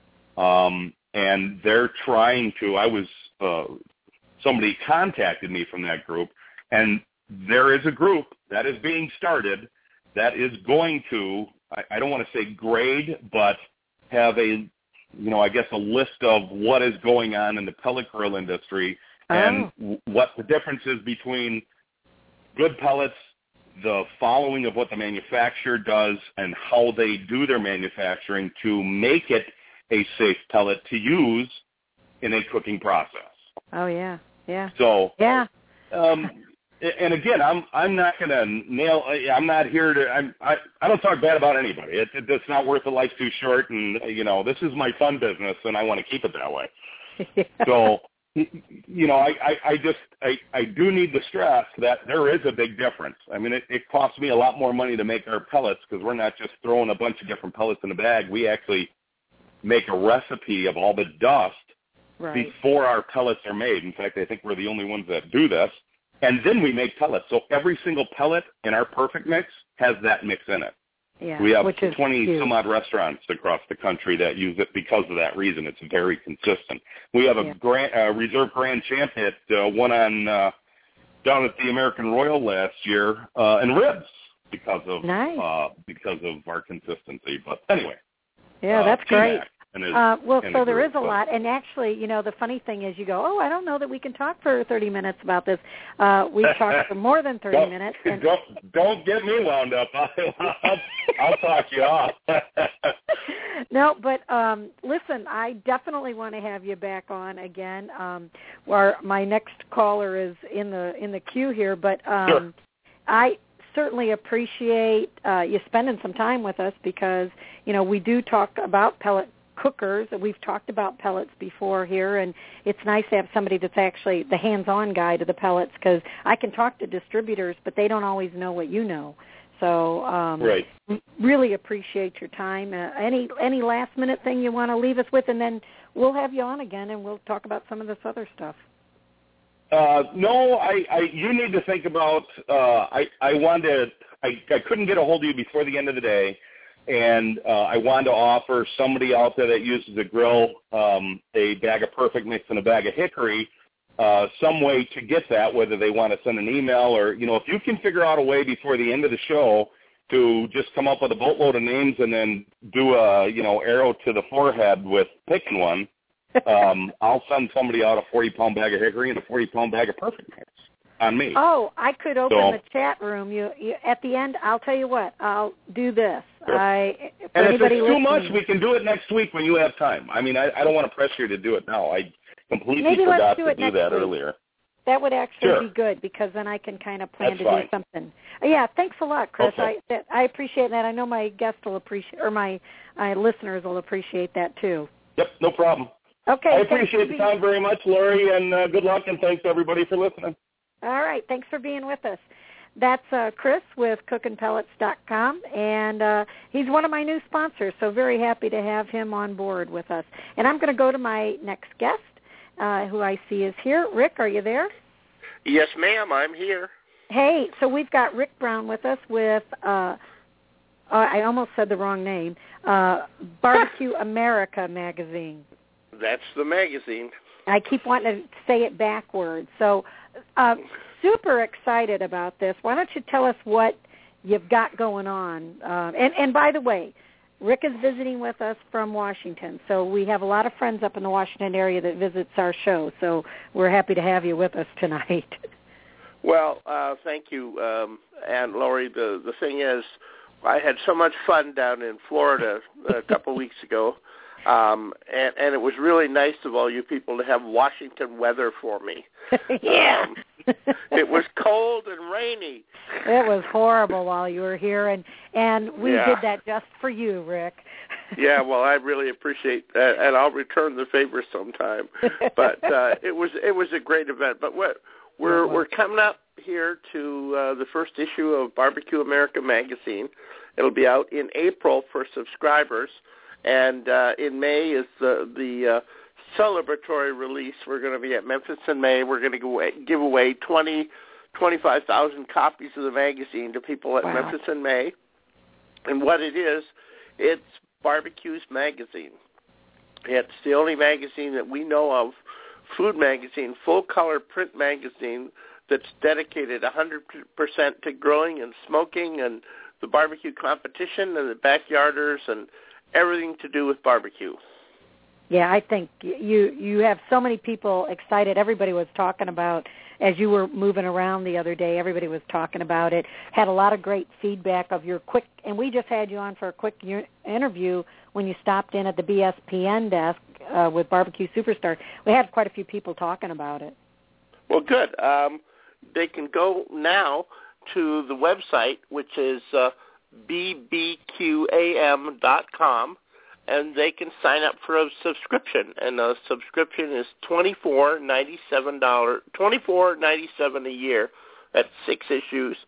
um, and they're trying to, I was, uh, somebody contacted me from that group, and there is a group that is being started that is going to, I, I don't want to say grade, but have a, you know, I guess a list of what is going on in the pellet grill industry and
Oh.
w- what the difference is between good pellets, the following of what the manufacturer does, and how they do their manufacturing to make it a safe pellet to use in a cooking process.
Oh, yeah, yeah.
So,
Yeah.
um, and again, I'm I'm not going to nail. I'm not here to. I'm, I I don't talk bad about anybody. It, it, it's not worth it. Life's too short, and you know this is my fun business, and I want to keep it that way.
Yeah.
So, you know, I, I, I just I, I do need to stress that there is a big difference. I mean, it, it costs me a lot more money to make our pellets because we're not just throwing a bunch of different pellets in a bag. We actually make a recipe of all the dust
Right.
before our pellets are made. In fact, I think we're the only ones that do this. And then we make pellets. So every single pellet in our Perfect Mix has that mix in it.
Yeah.
We have
Which is
twenty
huge.
some odd restaurants across the country that use it because of that reason. It's very consistent. We have a
Yeah.
grand, uh, Reserve Grand Champ hit, uh, one on uh, down at the American Royal last year, uh, and ribs because of
Nice.
uh, because of our consistency. But anyway,
Yeah,
uh,
that's great.
T-Mac and his-
Uh, well,
and
so
the
there
group,
is a
but-
lot, and actually, you know, the funny thing is, you go, "Oh, I don't know that we can talk for thirty minutes about this." Uh, we've talked for more than thirty
don't,
minutes. And
don't don't get me wound up. I'll, I'll, I'll talk you off.
No, but um, listen, I definitely want to have you back on again. Um, where my next caller is in the in the queue here, but um,
Sure.
I certainly appreciate uh, you spending some time with us because you know we do talk about pellet cookers. We've talked about pellets before here, and it's nice to have somebody that's actually the hands-on guy to the pellets because I can talk to distributors, but they don't always know what you know. So um,
Right.
really appreciate your time. Uh, any any last-minute thing you want to leave us with, and then we'll have you on again, and we'll talk about some of this other stuff.
Uh, no, I, I, you need to think about, uh, I, I wanted, I, I couldn't get a hold of you before the end of the day, and uh, I wanted to offer somebody out there that uses a grill, um, a bag of Perfect Mix and a bag of Hickory, uh, some way to get that, whether they want to send an email or, you know, if you can figure out a way before the end of the show to just come up with a boatload of names and then do a, you know, arrow to the forehead with picking one, um, I'll send somebody out a forty-pound bag of Hickory and a forty-pound bag of Perfect Mix on me.
Oh, I could open
So-
the chat room. You, you at the end. I'll tell you what. I'll do this.
Sure.
I for
And if it's
anybody
too much,
listening-
we can do it next week when you have time. I mean, I, I don't want to pressure you to do it now. I completely
Maybe let's
forgot
do
to
it
do
next
that
week.
earlier.
That would actually
Sure.
be good because then I can kind of plan
That's
to
fine.
do something. Uh, Yeah, thanks a lot, Chris.
Okay.
I that, I appreciate that. I know my guests will appreciate, or my my listeners will appreciate that too.
Yep, no problem.
Okay,
I
thanks for
appreciate the
being-
time very much, Lori, and uh, good luck, and thanks, everybody, for listening.
All right, thanks for being with us. That's uh, Chris with cookin pellets dot com, and uh, he's one of my new sponsors, so very happy to have him on board with us. And I'm going to go to my next guest, uh, who I see is here. Rick, are you there?
Yes, ma'am, I'm here.
Hey, so we've got Rick Brown with us with, uh, uh, I almost said the wrong name, uh, Barbecue America magazine.
That's the magazine.
I keep wanting to say it backwards. So uh, super excited about this. Why don't you tell us what you've got going on? Uh, and, and by the way, Rick is visiting with us from Washington. So we have a lot of friends up in the Washington area that visits our show. So we're happy to have you with us tonight.
Well, uh, thank you, um, and Lori. The the thing is, I had so much fun down in Florida a couple of weeks ago, um, and, and it was really nice of all you people to have Washington weather for me.
Yeah.
Um, It was cold and rainy.
It was horrible while you were here, and, and we
yeah.
did that just for you, Rick.
Yeah, well, I really appreciate that, and I'll return the favor sometime. But uh, it was it was a great event. But what, we're we're coming up here to uh, the first issue of Barbecue America magazine. It'll be out in April for subscribers, and uh, in May is the the uh, celebratory release. We're going to be at Memphis in May. We're going to give away, give away twenty, twenty-five thousand copies of the magazine to people at
wow.
Memphis in May. And what it is, it's Barbecues magazine. It's the only magazine that we know of, food magazine, full-color print magazine that's dedicated one hundred percent to growing and smoking and the barbecue competition and the backyarders and everything to do with barbecue.
Yeah, I think you you have so many people excited. Everybody was talking about, as you were moving around the other day, everybody was talking about it. Had a lot of great feedback of your quick, and we just had you on for a quick interview when you stopped in at the B S P N desk uh, with Barbecue Superstar. We had quite a few people talking about it.
Well, good. Um, they can go now to the website, which is uh, b b q a m dot com. And they can sign up for a subscription, and a subscription is twenty-four ninety-seven dollars, twenty-four ninety-seven a year. That's six issues.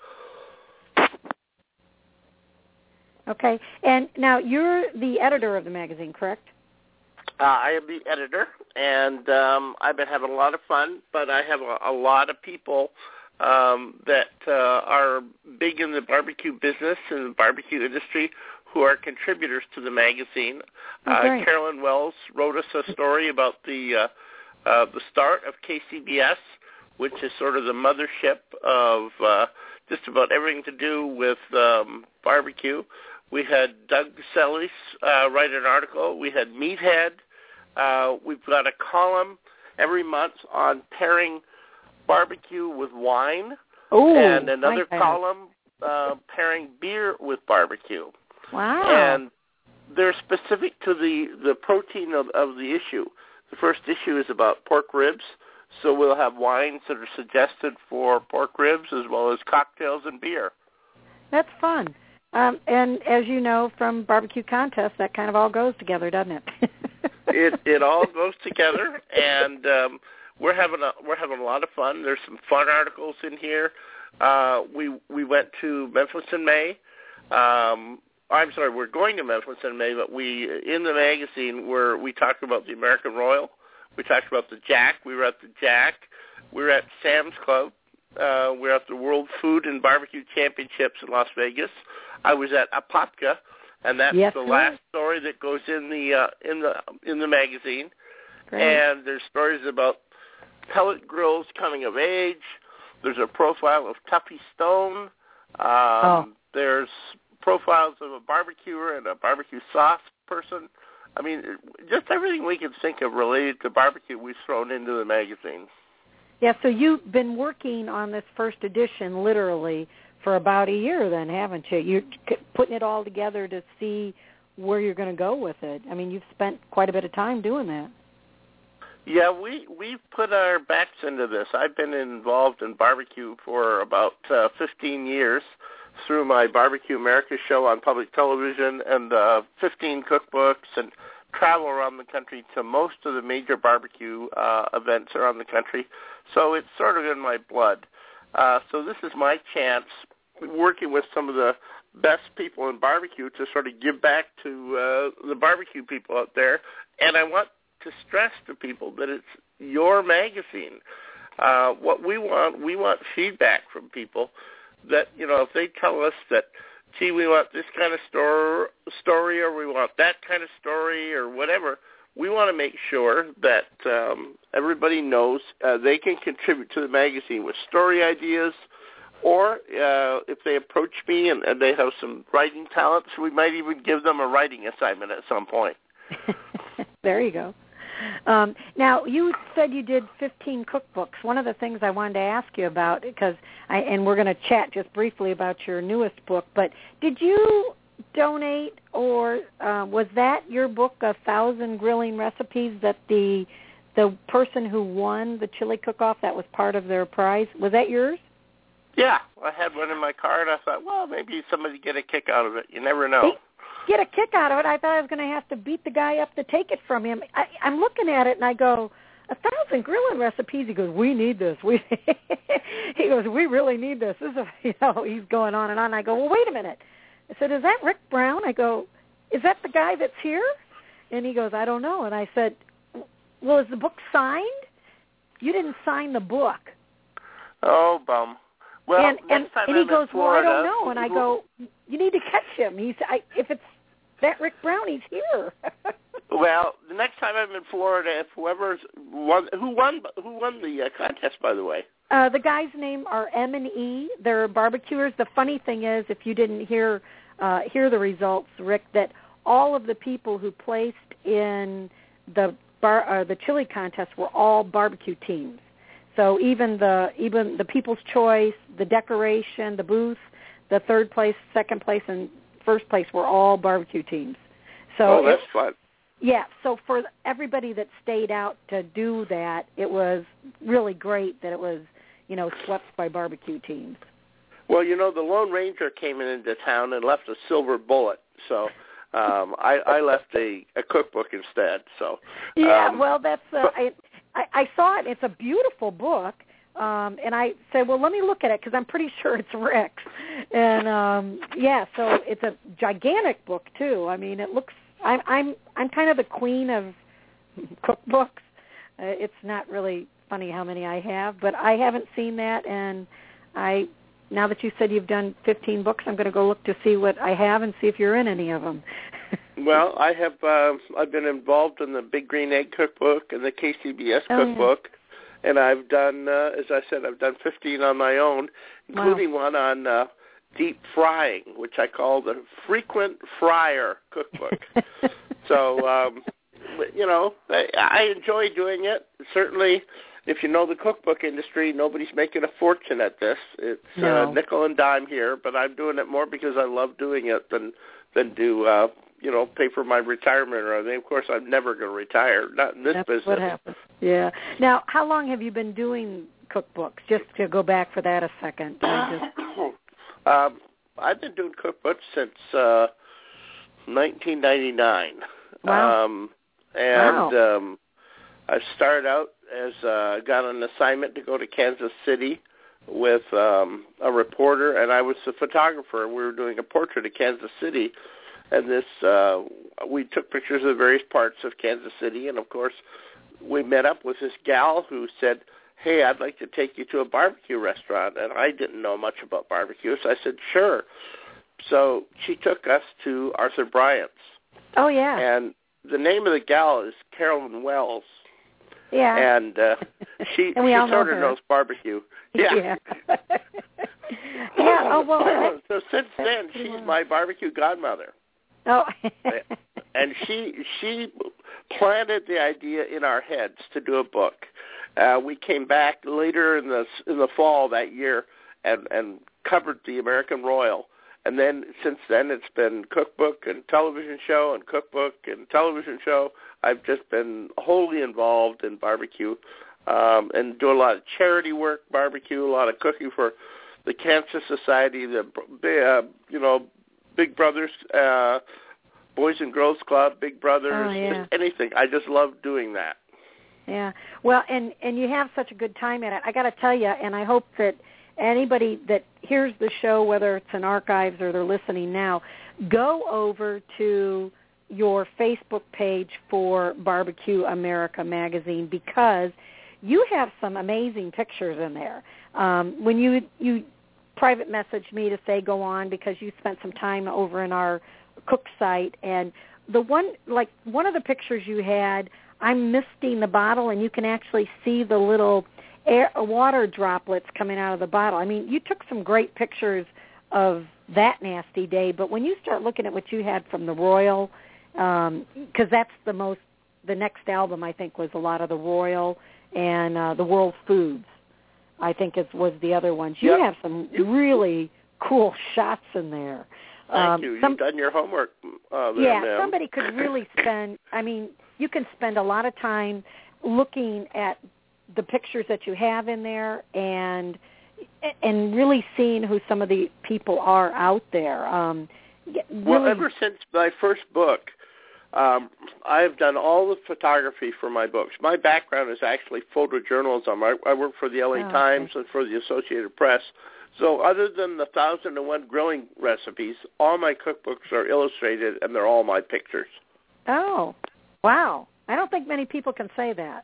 Okay, and now you're the editor of the magazine, correct?
Uh, I am the editor, and um, I've been having a lot of fun. But I have a, a lot of people um, that uh, are big in the barbecue business and the barbecue industry who are contributors to the magazine. Uh, Carolyn Wells wrote us a story about the uh, uh, the start of K C B S, which is sort of the mothership of uh, just about everything to do with um, barbecue. We had Doug Sellis uh, write an article. We had Meathead. Uh, we've got a column every month on pairing barbecue with wine,
Ooh,
and another column uh, pairing beer with barbecue.
Wow.
And they're specific to the, the protein of, of the issue. The first issue is about pork ribs, so we'll have wines that are suggested for pork ribs as well as cocktails and beer.
That's fun. Um, and as you know from barbecue contests, that kind of all goes together, doesn't it?
it it all goes together, and um, we're having a we're having a lot of fun. There's some fun articles in here. Uh, we we went to Memphis in May. Um, I'm sorry, we're going to Memphis in May, but we, in the magazine, where we talked about the American Royal, we talked about the Jack, we were at the Jack, we were at Sam's Club, uh, we were at the World Food and Barbecue Championships in Las Vegas. I was at Apopka, and that's
yes,
the
sir.
last story that goes in the uh, in the in the magazine.
Great. And
there's stories about pellet grills coming of age. There's a profile of Tuffy Stone. Um,
oh.
There's profiles of a barbecuer and a barbecue sauce person. I mean, just everything we can think of related to barbecue we've thrown into the magazine.
Yeah, so you've been working on this first edition literally for about a year then, haven't you? You're putting it all together to see where you're going to go with it. I mean, you've spent quite a bit of time doing that.
Yeah, we, we've put our backs into this. I've been involved in barbecue for about uh, fifteen years. Through my Barbecue America show on public television and uh, fifteen cookbooks and travel around the country to most of the major barbecue uh, events around the country. So it's sort of in my blood. Uh, so this is my chance, working with some of the best people in barbecue, to sort of give back to uh, the barbecue people out there. And I want to stress to people that it's your magazine. Uh, what we want, we want feedback from people. That, you know, if they tell us that, gee, we want this kind of stor- story or we want that kind of story or whatever, we want to make sure that um, everybody knows uh, they can contribute to the magazine with story ideas, or uh, if they approach me and, and they have some writing talents, we might even give them a writing assignment at some point.
There you go. Um, now, you said you did fifteen cookbooks. One of the things I wanted to ask you about, because I, and we're going to chat just briefly about your newest book, but did you donate, or uh, was that your book, A Thousand Grilling Recipes, that the the person who won the chili cook-off, that was part of their prize. Was that yours?
Yeah, I had one in my car, and I thought, well, maybe somebody get a kick out of it. You never know.
Get a kick out of it. I thought I was going to have to beat the guy up to take it from him. I, I'm looking at it, and I go, a thousand grilling recipes. He goes, we need this. We He goes, we really need this. This is, you know, he's going on and on. I go, well, wait a minute. I said, is that Rick Brown? I go, is that the guy that's here? And he goes, I don't know. And I said, well, is the book signed? You didn't sign the book.
Oh, bum. Well,
and and,
next time
and he
I'm
goes,
in Florida,
well, I don't know. And I go, you need to catch him. He's, I, if it's that Rick Brown, he's here.
Well, the next time I'm in Florida, if whoever's won, who won, who won the uh, contest, by the way.
Uh, the guys' name are M and E. They're barbecuers. The funny thing is, if you didn't hear uh, hear the results, Rick, that all of the people who placed in the bar, uh, the chili contest were all barbecue teams. So even the even the People's Choice, the decoration, the booth, the third place, second place, and first place were all barbecue teams. So
oh, that's
it,
fun.
Yeah, so for everybody that stayed out to do that, it was really great that it was, you know, swept by barbecue teams.
Well, you know, the Lone Ranger came into town and left a silver bullet, so um, I, I left a, a cookbook instead. So
yeah,
um,
well, that's uh, I, I I saw it. It's a beautiful book, um, and I said, well, let me look at it because I'm pretty sure it's Rick's. And um, yeah, so it's a gigantic book too. I mean, it looks. I'm I'm I'm kind of the queen of cookbooks. Uh, it's not really funny how many I have, but I haven't seen that, and I now that you said you've done fifteen books, I'm going to go look to see what I have and see if you're in any of them.
Well, I have. Uh, I've been involved in the Big Green Egg Cookbook and the K C B S
oh,
Cookbook, yeah. and I've done, uh, as I said, I've done fifteen on my own, including wow. one on uh, deep frying, which I call the Frequent Fryer Cookbook. So, um, you know, I, I enjoy doing it. Certainly, if you know the cookbook industry, nobody's making a fortune at this. It's
no.
uh, nickel and dime here, but I'm doing it more because I love doing it than than do, uh, you know, pay for my retirement or anything. Of course, I'm never going to retire, not in this
That's
business.
What happens. Yeah. Now, how long have you been doing cookbooks? Just to go back for that a second. I just...
um, I've been doing cookbooks since uh, nineteen ninety-nine.
Wow.
Um, and
wow.
um, I started out as uh, got an assignment to go to Kansas City with um, a reporter, and I was the photographer. We were doing a portrait of Kansas City, and this uh, we took pictures of various parts of Kansas City, and of course we met up with this gal who said, hey, I'd like to take you to a barbecue restaurant, and I didn't know much about barbecue, so I said, sure. So she took us to Arthur Bryant's.
Oh, yeah.
And the name of the gal is Carolyn Wells.
Yeah.
And uh, she,
and we
she
all
sort
know
of
her.
knows barbecue. Yeah.
Yeah. yeah. Oh, well. That,
so since then, she's well. my barbecue godmother.
Oh.
And she she planted the idea in our heads to do a book. Uh, we came back later in the in the fall that year and, and covered the American Royal. And then since then, it's been cookbook and television show and cookbook and television show. I've just been wholly involved in barbecue um, and do a lot of charity work, barbecue, a lot of cooking for the Cancer Society, the uh, you know Big Brothers, uh, Boys and Girls Club, Big Brothers,
oh, yeah.
just anything. I just love doing that.
Yeah. Well, and and you have such a good time at it. I got to tell you, and I hope that anybody that hears the show, whether it's in archives or they're listening now, go over to your Facebook page for Barbecue America magazine because you have some amazing pictures in there. Um, when you you private messaged me to say go on because you spent some time over in our cook site, and the one like one of the pictures you had, I'm misting the bottle, and you can actually see the little air, water droplets coming out of the bottle. I mean, you took some great pictures of that nasty day, but when you start looking at what you had from the Royal, because um, that's the most, the next album I think was a lot of the Royal and uh, the World Foods, I think is, was the other ones. You
yep.
have some really cool shots in there.
Thank
um,
you.
Some,
You've done your homework uh, there,
Yeah,
ma'am.
somebody could really spend, I mean, you can spend a lot of time looking at the pictures that you have in there and and really seeing who some of the people are out there. Um, really...
Well, ever since my first book, um, I've done all the photography for my books. My background is actually photojournalism. I, I work for the L A
oh,
Times
okay.
and for the Associated Press. So other than the thousand and one grilling recipes, all my cookbooks are illustrated, and they're all my pictures.
Oh, wow. I don't think many people can say that.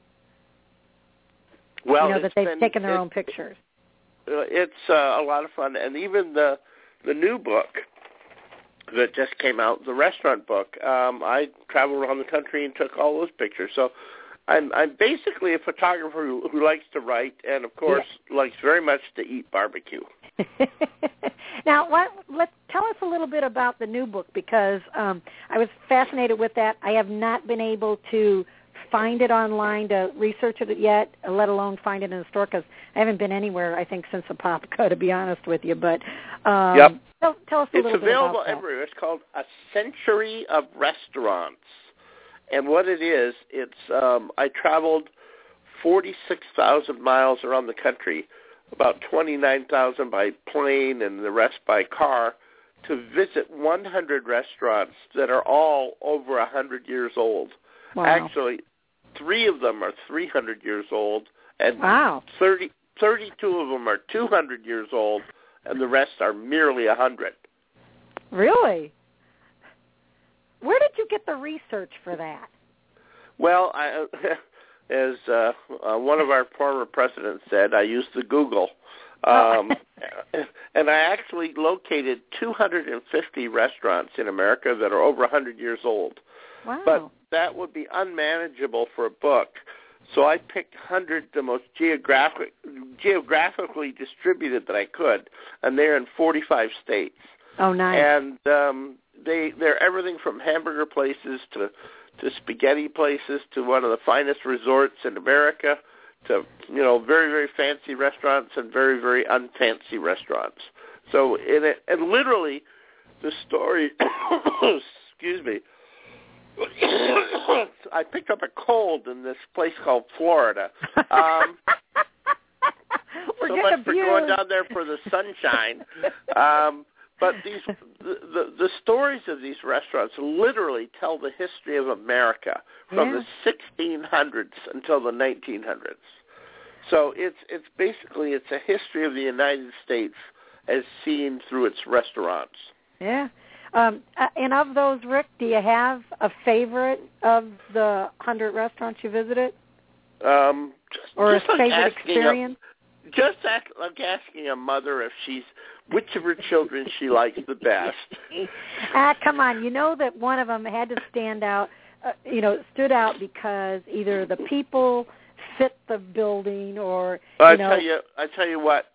Well,
you know, that
it's
they've
been,
taken their
it,
own pictures.
It's uh, a lot of fun. And even the the new book that just came out, the restaurant book, um, I traveled around the country and took all those pictures. So I'm, I'm basically a photographer who, who likes to write and, of course, yeah. likes very much to eat barbecue.
Now, what, let's tell us a little bit about the new book, because um, I was fascinated with that. I have not been able to find it online to research it yet, let alone find it in the store, because I haven't been anywhere, I think, since the Apopka, to be honest with you. But um,
yep.
tell, tell us a
it's
little bit about that.
It's available everywhere. It's called A Century of Restaurants. And what it is, it's um, I traveled forty-six thousand miles around the country, about twenty-nine thousand by plane and the rest by car, to visit one hundred restaurants that are all over one hundred years old.
Wow.
Actually, three of them are three hundred years old, and
wow.
thirty, thirty-two of them are two hundred years old, and the rest are merely one hundred.
Really? Where did you get the research for that?
Well, I, as uh, uh, one of our former presidents said, I used the Google. Um, and I actually located two hundred fifty restaurants in America that are over one hundred years old.
Wow.
But that would be unmanageable for a book. So I picked one hundred the most geographic, geographically distributed that I could, and they're in forty-five states.
Oh, nice.
And um, they, they're everything from hamburger places to, to spaghetti places to one of the finest resorts in America to, you know, very, very fancy restaurants and very, very unfancy restaurants. So in it, and literally the story, excuse me, I picked up a cold in this place called Florida. Um, so much for going down there for the sunshine. Um, but these the, the the stories of these restaurants literally tell the history of America from
yeah.
the sixteen hundreds until the nineteen hundreds. So it's it's basically it's a history of the United States as seen through its restaurants.
Yeah. Um, and of those, Rick, do you have a favorite of the hundred restaurants you visited?
Um, just,
or
just
a
like
favorite experience?
A, just ask, like asking a mother if she's which of her children she likes the best.
Ah, come on! You know that one of them had to stand out. Uh, you know, stood out because either the people fit the building, or you
I
know.
tell you, I tell you what.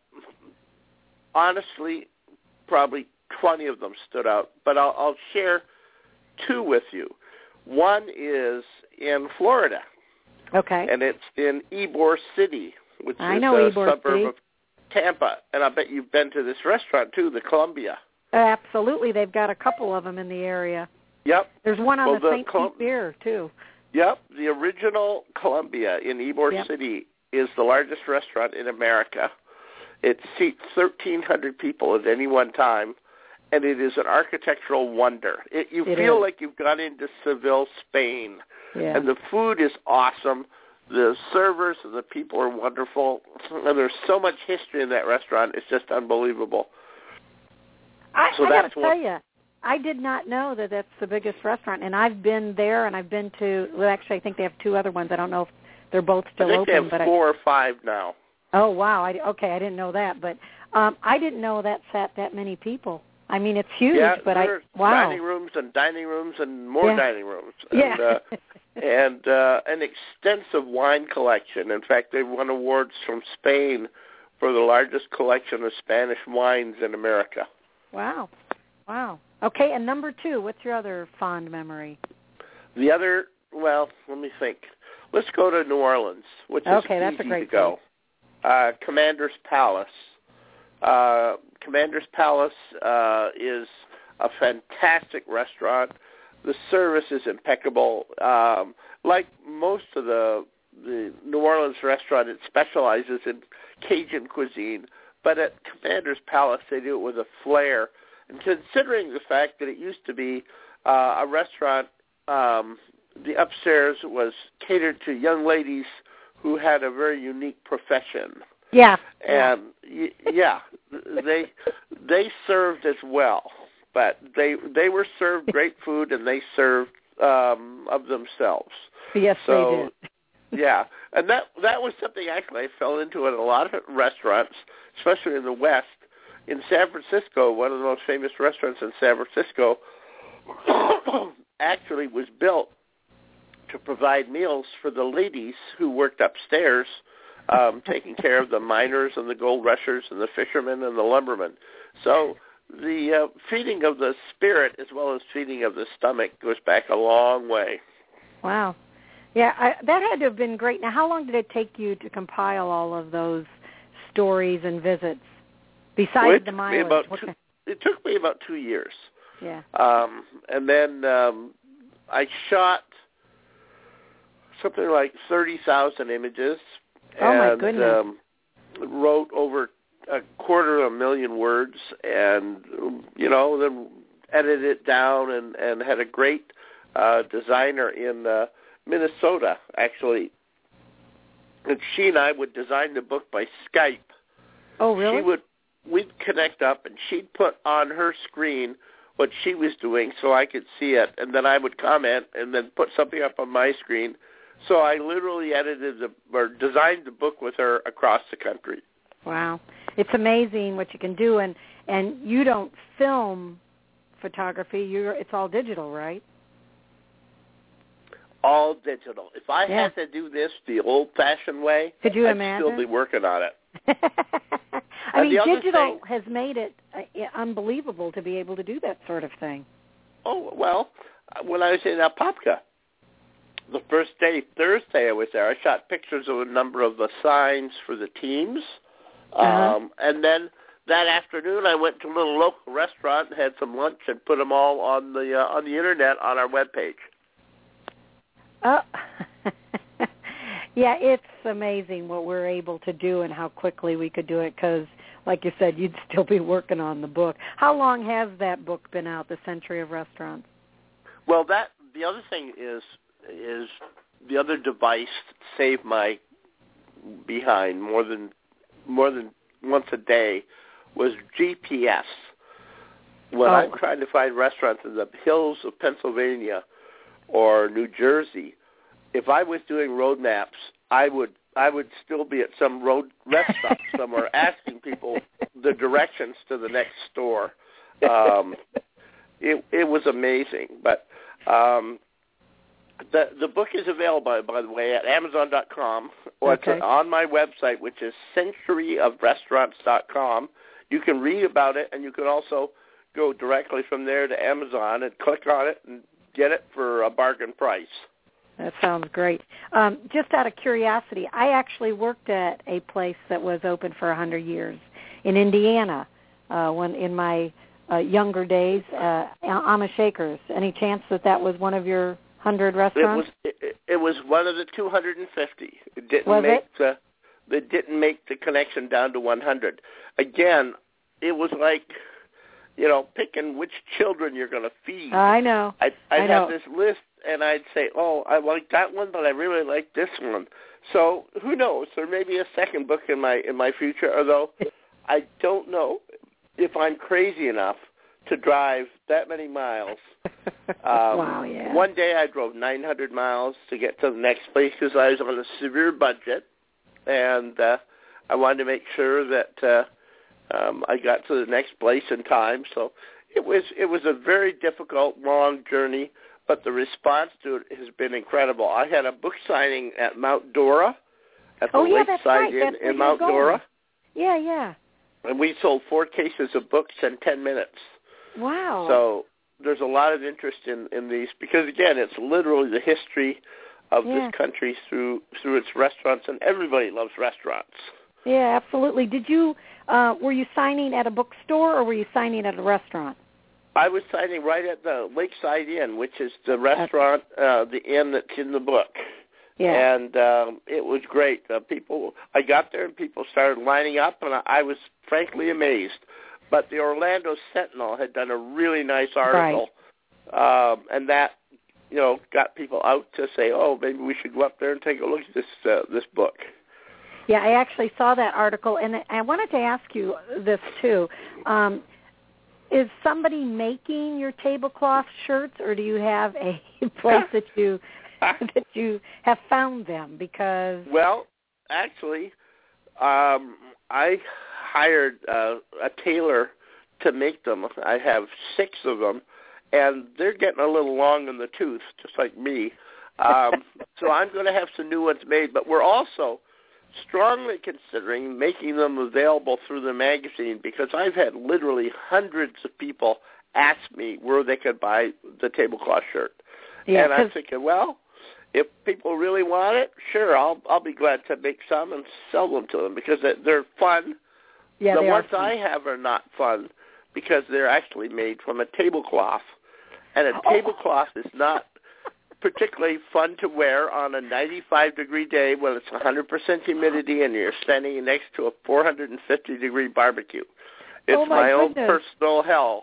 Honestly, probably twenty of them stood out, but I'll, I'll share two with you. One is in Florida.
Okay.
And it's in Ybor City, which
I
is
know
a
Ybor
suburb
City.
of Tampa. And I bet you've been to this restaurant, too, the Columbia.
Absolutely. They've got a couple of them in the area.
Yep.
There's one on
well,
the,
the
Saint
Col-
Pete Pier, too.
Yep. The original Columbia in Ybor
yep.
City is the largest restaurant in America. It seats thirteen hundred people at any one time, and it is an architectural wonder. It, you
it
feel
is.
like you've gone into Seville, Spain.
Yeah.
And the food is awesome. The servers and the people are wonderful. And there's so much history in that restaurant. It's just unbelievable.
I,
so
I
that's
got to
one.
tell you, I did not know that that's the biggest restaurant. And I've been there, and I've been to, well, actually, I think they have two other ones. I don't know if they're both still
I think
open.
they have
but
four
I,
or five now.
Oh, wow. I, okay, I didn't know that. But um, I didn't know that sat that many people. I mean, it's huge,
yeah,
but I, wow.
dining rooms and dining rooms and more
yeah.
dining rooms.
Yeah.
And, uh, and uh, an extensive wine collection. In fact, they won awards from Spain for the largest collection of Spanish wines in America.
Wow. Wow. Okay, and number two, what's your other fond memory?
The other, well, let me think. Let's go to New Orleans, which is
okay, that's
easy
a great
to go. Uh, Commander's Palace. Uh, Commander's Palace uh, is a fantastic restaurant. The service is impeccable. Um, like most of the the New Orleans restaurant, it specializes in Cajun cuisine, but at Commander's Palace, they do it with a flair. And considering the fact that it used to be uh, a restaurant, um, the upstairs was catered to young ladies who had a very unique profession.
Yeah.
And y- yeah, they they served as well, but they they were served great food, and they served um, of themselves.
Yes,
so,
they did.
Yeah, and that that was something actually I fell into at a lot of restaurants, especially in the West. In San Francisco, one of the most famous restaurants in San Francisco actually was built to provide meals for the ladies who worked upstairs, um, taking care of the miners and the gold rushers and the fishermen and the lumbermen. So the uh, feeding of the spirit as well as feeding of the stomach goes back a long way.
Wow. Yeah, I, that had to have been great. Now, how long did it take you to compile all of those stories and visits, besides
well,
the mileage?
About two, it took me about two years.
Yeah.
Um, and then um, I shot something like thirty thousand images.
Oh, my
and,
goodness.
Um, wrote over a quarter of a million words and, you know, then edited it down and, and had a great uh, designer in uh, Minnesota, actually. And she and I would design the book by Skype.
Oh, really?
She would, we'd connect up, and she'd put on her screen what she was doing so I could see it, and then I would comment and then put something up on my screen. So I literally edited the, or designed the book with her across the country.
Wow. It's amazing what you can do, and, and you don't film photography. You're, it's all digital, right?
All digital. If I
Yeah.
had to do this the old-fashioned way,
Could you
I'd
imagine?
still be working on it.
I
And
mean,
the other
digital
thing-
has made it uh, unbelievable to be able to do that sort of thing.
Oh, well, when I was in Apopka, the first day, Thursday I was there, I shot pictures of a number of the signs for the teams.
Uh-huh.
Um, and then that afternoon I went to a little local restaurant and had some lunch and put them all on the uh, on the Internet on our webpage.
Oh. Yeah, it's amazing what we're able to do and how quickly we could do it because, like you said, you'd still be working on the book. How long has that book been out, The Century of Restaurants?
Well, that the other thing is is the other device that saved my behind more than more than once a day was G P S. When
oh.
I'm trying to find restaurants in the hills of Pennsylvania or New Jersey, if I was doing road maps, I would I would still be at some road rest stop somewhere asking people the directions to the next store. Um, it it was amazing, but um, the the book is available, by the way, at Amazon dot com or
okay.
it's on my website, which is century of restaurants dot com. You can read about it, and you can also go directly from there to Amazon and click on it and get it for a bargain price.
That sounds great. Um, just out of curiosity, I actually worked at a place that was open for one hundred years in Indiana uh, when in my uh, younger days, uh, Amish Acres. Any chance that that was one of your one hundred restaurants?
It was, it, it was one of the two hundred fifty. It didn't
was
make
it?
the it didn't make the connection down to one hundred. Again, it was like, you know, picking which children you're going to feed.
I know.
I'd, I'd
I know.
have this list, and I'd say, oh, I like that one, but I really like this one. So who knows? There may be a second book in my in my future, although I don't know if I'm crazy enough to drive that many miles. Um,
wow, yeah.
One day I drove nine hundred miles to get to the next place because I was on a severe budget, and uh, I wanted to make sure that uh, um, I got to the next place in time. So it was it was a very difficult, long journey, but the response to it has been incredible. I had a book signing at Mount Dora, at the
oh, yeah, that's
Lakeside
right.
Inn
That's where
in
you're
Mount
going.
Dora.
Yeah, yeah.
And we sold four cases of books in ten minutes.
Wow.
So there's a lot of interest in, in these because, again, it's literally the history of
yeah.
this country through through its restaurants, and everybody loves restaurants.
Yeah, absolutely. Did you, uh, were you signing at a bookstore or were you signing at a restaurant?
I was signing right at the Lakeside Inn, which is the restaurant, uh, the inn that's in the book.
Yeah.
And um, it was great. Uh, people, I got there and people started lining up, and I, I was frankly amazed. But the Orlando Sentinel had done a really nice article, right. um, and that, you know, got people out to say, oh, maybe we should go up there and take a look at this uh, this book.
Yeah, I actually saw that article, and I wanted to ask you this too. Um, is somebody making your tablecloth shirts, or do you have a place that you that you have found them? Because
well, actually, um, I hired uh, a tailor to make them. I have six of them, and they're getting a little long in the tooth, just like me. Um, so I'm going to have some new ones made, but we're also strongly considering making them available through the magazine, because I've had literally hundreds of people ask me where they could buy the tablecloth shirt. Yeah, and I'm thinking, well, if people really want it, sure, I'll I'll be glad to make some and sell them to them, because they're fun.
Yeah,
the
they
ones
are fun.
I have are not fun because they're actually made from a tablecloth, and a
oh.
tablecloth is not particularly fun to wear on a ninety-five degree day when it's one hundred percent humidity and you're standing next to a four hundred fifty degree barbecue. It's
oh my,
my own
goodness.
personal hell.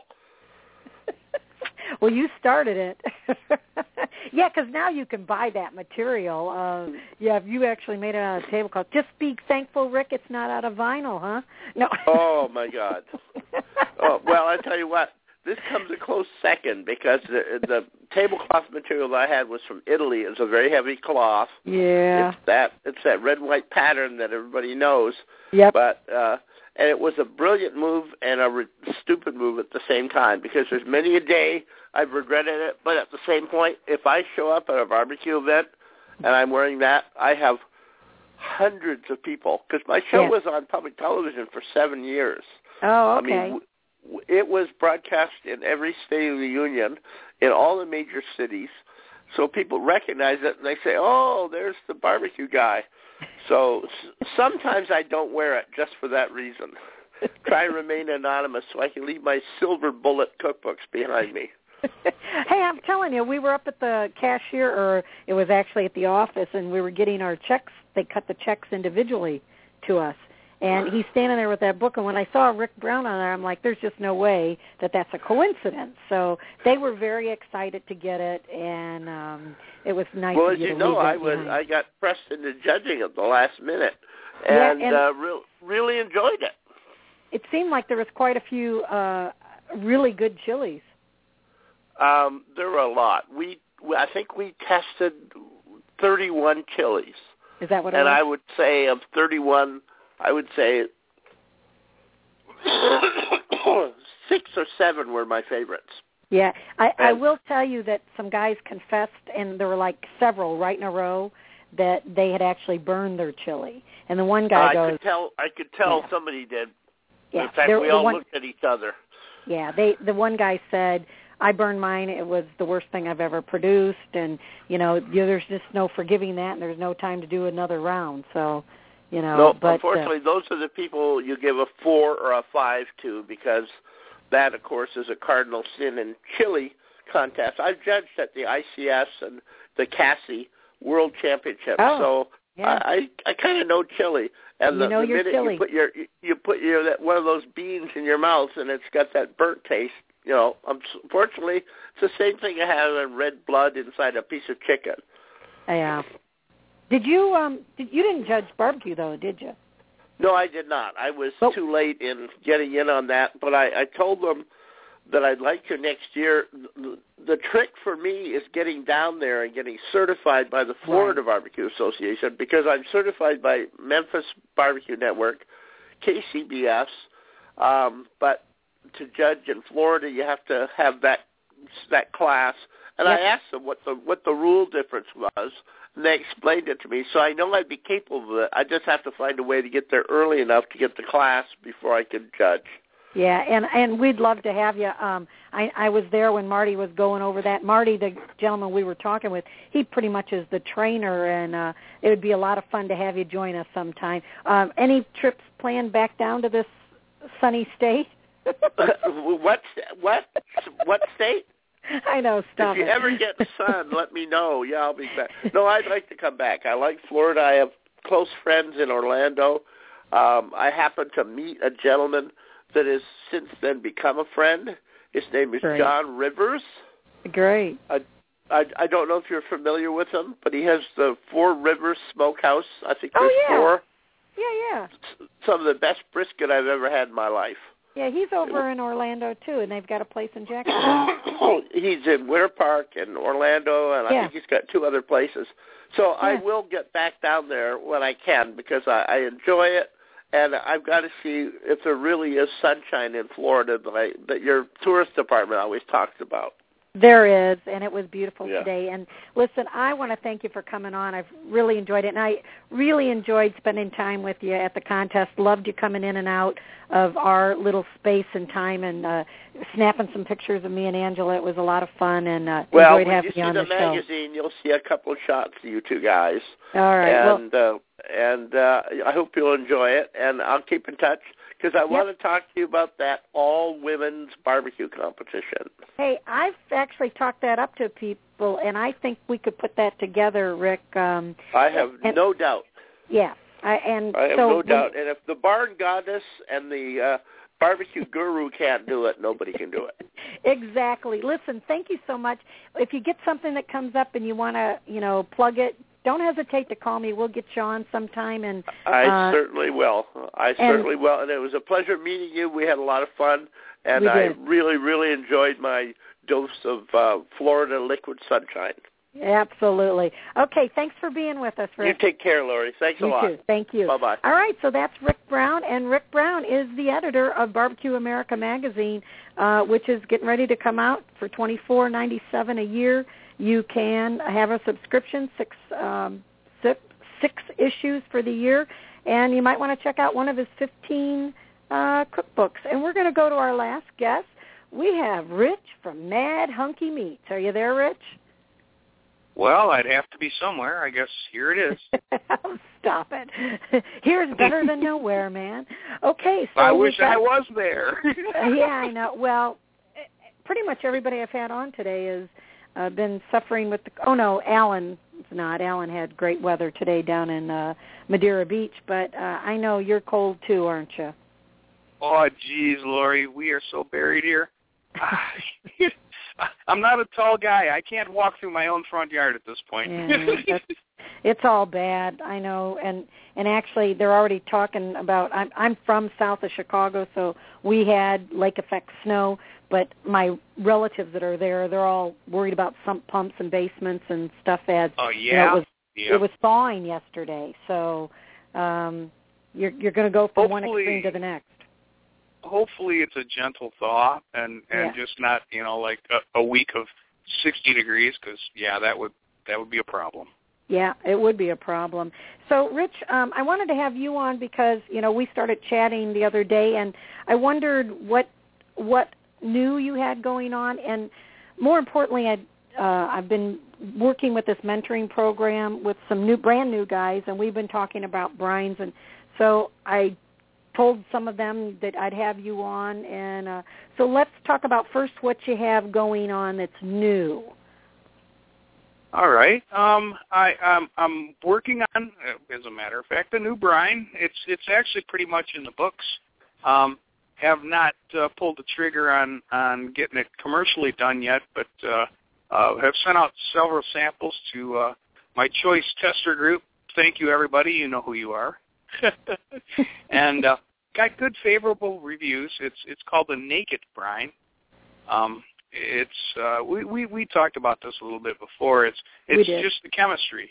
Well, you started it. Yeah, because now you can buy that material. Uh, yeah, if you actually made it out of tablecloth. Just be thankful, Rick, it's not out of vinyl, huh? No.
Oh, my God. Oh, well, I tell you what, this comes a close second, because the, the tablecloth material that I had was from Italy. It's a very heavy cloth.
Yeah.
It's that, it's that red-white pattern that everybody knows.
Yep.
But, uh, and it was a brilliant move and a re- stupid move at the same time, because there's many a day I've regretted it. But at the same point, if I show up at a barbecue event and I'm wearing that, I have hundreds of people, because my show
yeah.
was on public television for seven years.
Oh, okay.
I mean, w- it was broadcast in every state of the union, in all the major cities. So people recognize it, and they say, oh, there's the barbecue guy. So s- sometimes I don't wear it just for that reason. Try and remain anonymous so I can leave my silver bullet cookbooks behind me.
Hey, I'm telling you, we were up at the cashier, or it was actually at the office, and we were getting our checks. They cut the checks individually to us. And he's standing there with that book, and when I saw Rick Brown on there, I'm like, there's just no way that that's a coincidence. So they were very excited to get it, and um, it was nice
well,
of you
as you
to
know,
leave that
I was
behind.
I got pressed into judging at the last minute, and,
yeah, and
uh, re- really enjoyed it.
It seemed like there was quite a few uh, really good chilies.
Um, there were a lot. We, I think we tested thirty-one chilies.
Is that what it
and
was?
And I would say of thirty-one, I would say six or seven were my favorites.
Yeah, I, I will tell you that some guys confessed, and there were like several right in a row, that they had actually burned their chili. And the one guy
uh,
goes,
I could tell. I could tell
yeah.
somebody did.
Yeah,
in fact,
there,
we all
one,
looked at each other.
Yeah, they. The one guy said, I burned mine. It was the worst thing I've ever produced, and you know, there's just no forgiving that, and there's no time to do another round. So, you know,
no,
but
unfortunately,
uh,
those are the people you give a four or a five to, because that, of course, is a cardinal sin in chili contests. I've judged at the I C S and the C A S I World Championship,
oh,
so
yeah.
I I kind of know chili. And
you
the,
know
the
your
minute
chili.
you put your you put your that one of those beans in your mouth and it's got that burnt taste, you know. Unfortunately, it's the same thing I have in red blood inside a piece of chicken.
Yeah. Did you um? Did, you didn't judge barbecue though, did you?
No, I did not. I was
oh.
too late in getting in on that. But I, I told them that I'd like to next year. The, the trick for me is getting down there and getting certified by the Florida
right.
Barbecue Association, because I'm certified by Memphis Barbecue Network, K C B S. Um, but to judge in Florida, you have to have that that class. And
yep.
I asked them what the what the rule difference was, and they explained it to me. So I know I'd be capable of it. I just have to find a way to get there early enough to get the class before I can judge.
Yeah, and and we'd love to have you. Um, I, I was there when Marty was going over that. Marty, the gentleman we were talking with, he pretty much is the trainer, and uh, it would be a lot of fun to have you join us sometime. Um, any trips planned back down to this sunny state?
what what what state?
I know. Stop
if you
it.
ever get sun, let me know. Yeah, I'll be back. No, I'd like to come back. I like Florida. I have close friends in Orlando. Um, I happened to meet a gentleman that has since then become a friend. His name is
Great.
John Rivers.
Great.
I, I, I don't know if you're familiar with him, but he has the Four Rivers Smokehouse. I think there's
oh, yeah.
four.
Yeah, yeah.
Some of the best brisket I've ever had in my life.
Yeah, he's over in Orlando, too, and they've got a place in Jacksonville.
He's in Winter Park and Orlando, and I
yeah.
think he's got two other places. So
yeah.
I will get back down there when I can because I, I enjoy it, and I've got to see if there really is sunshine in Florida that, I, that your tourist department always talks about.
There is, and it was beautiful
yeah.
today. And listen, I want to thank you for coming on. I've really enjoyed it, and I really enjoyed spending time with you at the contest. Loved you coming in and out of our little space and time and uh, snapping some pictures of me and Angela. It was a lot of fun, and uh,
well,
enjoyed having
you
you on
the,
the show.
Well, when you see the magazine, you'll see a couple of shots of you two guys.
All right.
And,
well,
uh, and uh, I hope you'll enjoy it, and I'll keep in touch. Because I
yep.
want to talk to you about that all-women's barbecue competition.
Hey, I've actually talked that up to people, and I think we could put that together, Rick. Um,
I have
and,
no doubt.
Yeah. I, and
I have
so
no doubt. And if the barn goddess and the uh, barbecue guru can't do it, nobody can do it.
Exactly. Listen, thank you so much. If you get something that comes up and you want to, you know, plug it, don't hesitate to call me. We'll get you on sometime. And
I
uh,
certainly will. I certainly will. And it was a pleasure meeting you. We had a lot of fun, and
we
I
did.
really, really enjoyed my dose of uh, Florida liquid sunshine.
Absolutely. Okay, thanks for being with us, Rick.
You take care, Lori. Thanks
you
a lot.
Too. Thank you.
Bye-bye.
All right, so that's Rick Brown, and Rick Brown is the editor of Barbecue America magazine, uh, which is getting ready to come out for twenty-four ninety-seven a year. You can have a subscription, six, um, six, six issues for the year, and you might want to check out one of his fifteen uh, cookbooks. And we're going to go to our last guest. We have Rich from Mad Hunky Meats. Are you there, Rich?
Well, I'd have to be somewhere. I guess here it is.
Oh, stop it. Here's better than nowhere, man. Okay, so
I wish
got,
I was there.
Yeah, I know. Well, pretty much everybody I've had on today has uh, been suffering with the, oh, no, Alan is not. Alan had great weather today down in uh, Madeira Beach, but uh, I know you're cold too, aren't you?
Oh, geez, Lori, we are so buried here. I'm not a tall guy. I can't walk through my own front yard at this point.
Yeah, that's, it's all bad, I know. And and actually, they're already talking about. I'm I'm from south of Chicago, so we had lake effect snow. But my relatives that are there, they're all worried about sump pumps and basements and stuff. As
oh yeah,
you know, it was
yep.
it was thawing yesterday, so um, you're you're going to go from
Hopefully,
one extreme to the next.
Hopefully it's a gentle thaw and, and
yeah.
just not, you know, like a, a week of sixty degrees because, yeah, that would that would be a problem.
Yeah, it would be a problem. So, Rich, um, I wanted to have you on because, you know, we started chatting the other day, and I wondered what what new you had going on, and more importantly, I'd, uh, I've been working with this mentoring program with some new, brand new guys, and we've been talking about brines, and so I told some of them that I'd have you on, and uh, so let's talk about first what you have going on that's new.
All right. Um, I, I'm, I'm working on, as a matter of fact, a new brine. It's it's actually pretty much in the books. Um, have not uh, pulled the trigger on, on getting it commercially done yet, but uh, uh, have sent out several samples to uh, my choice tester group. Thank you, everybody. You know who you are. and uh, got good favorable reviews. It's it's called the Naked Brine. Um, it's uh, we, we we talked about this a little bit before. It's it's just the chemistry,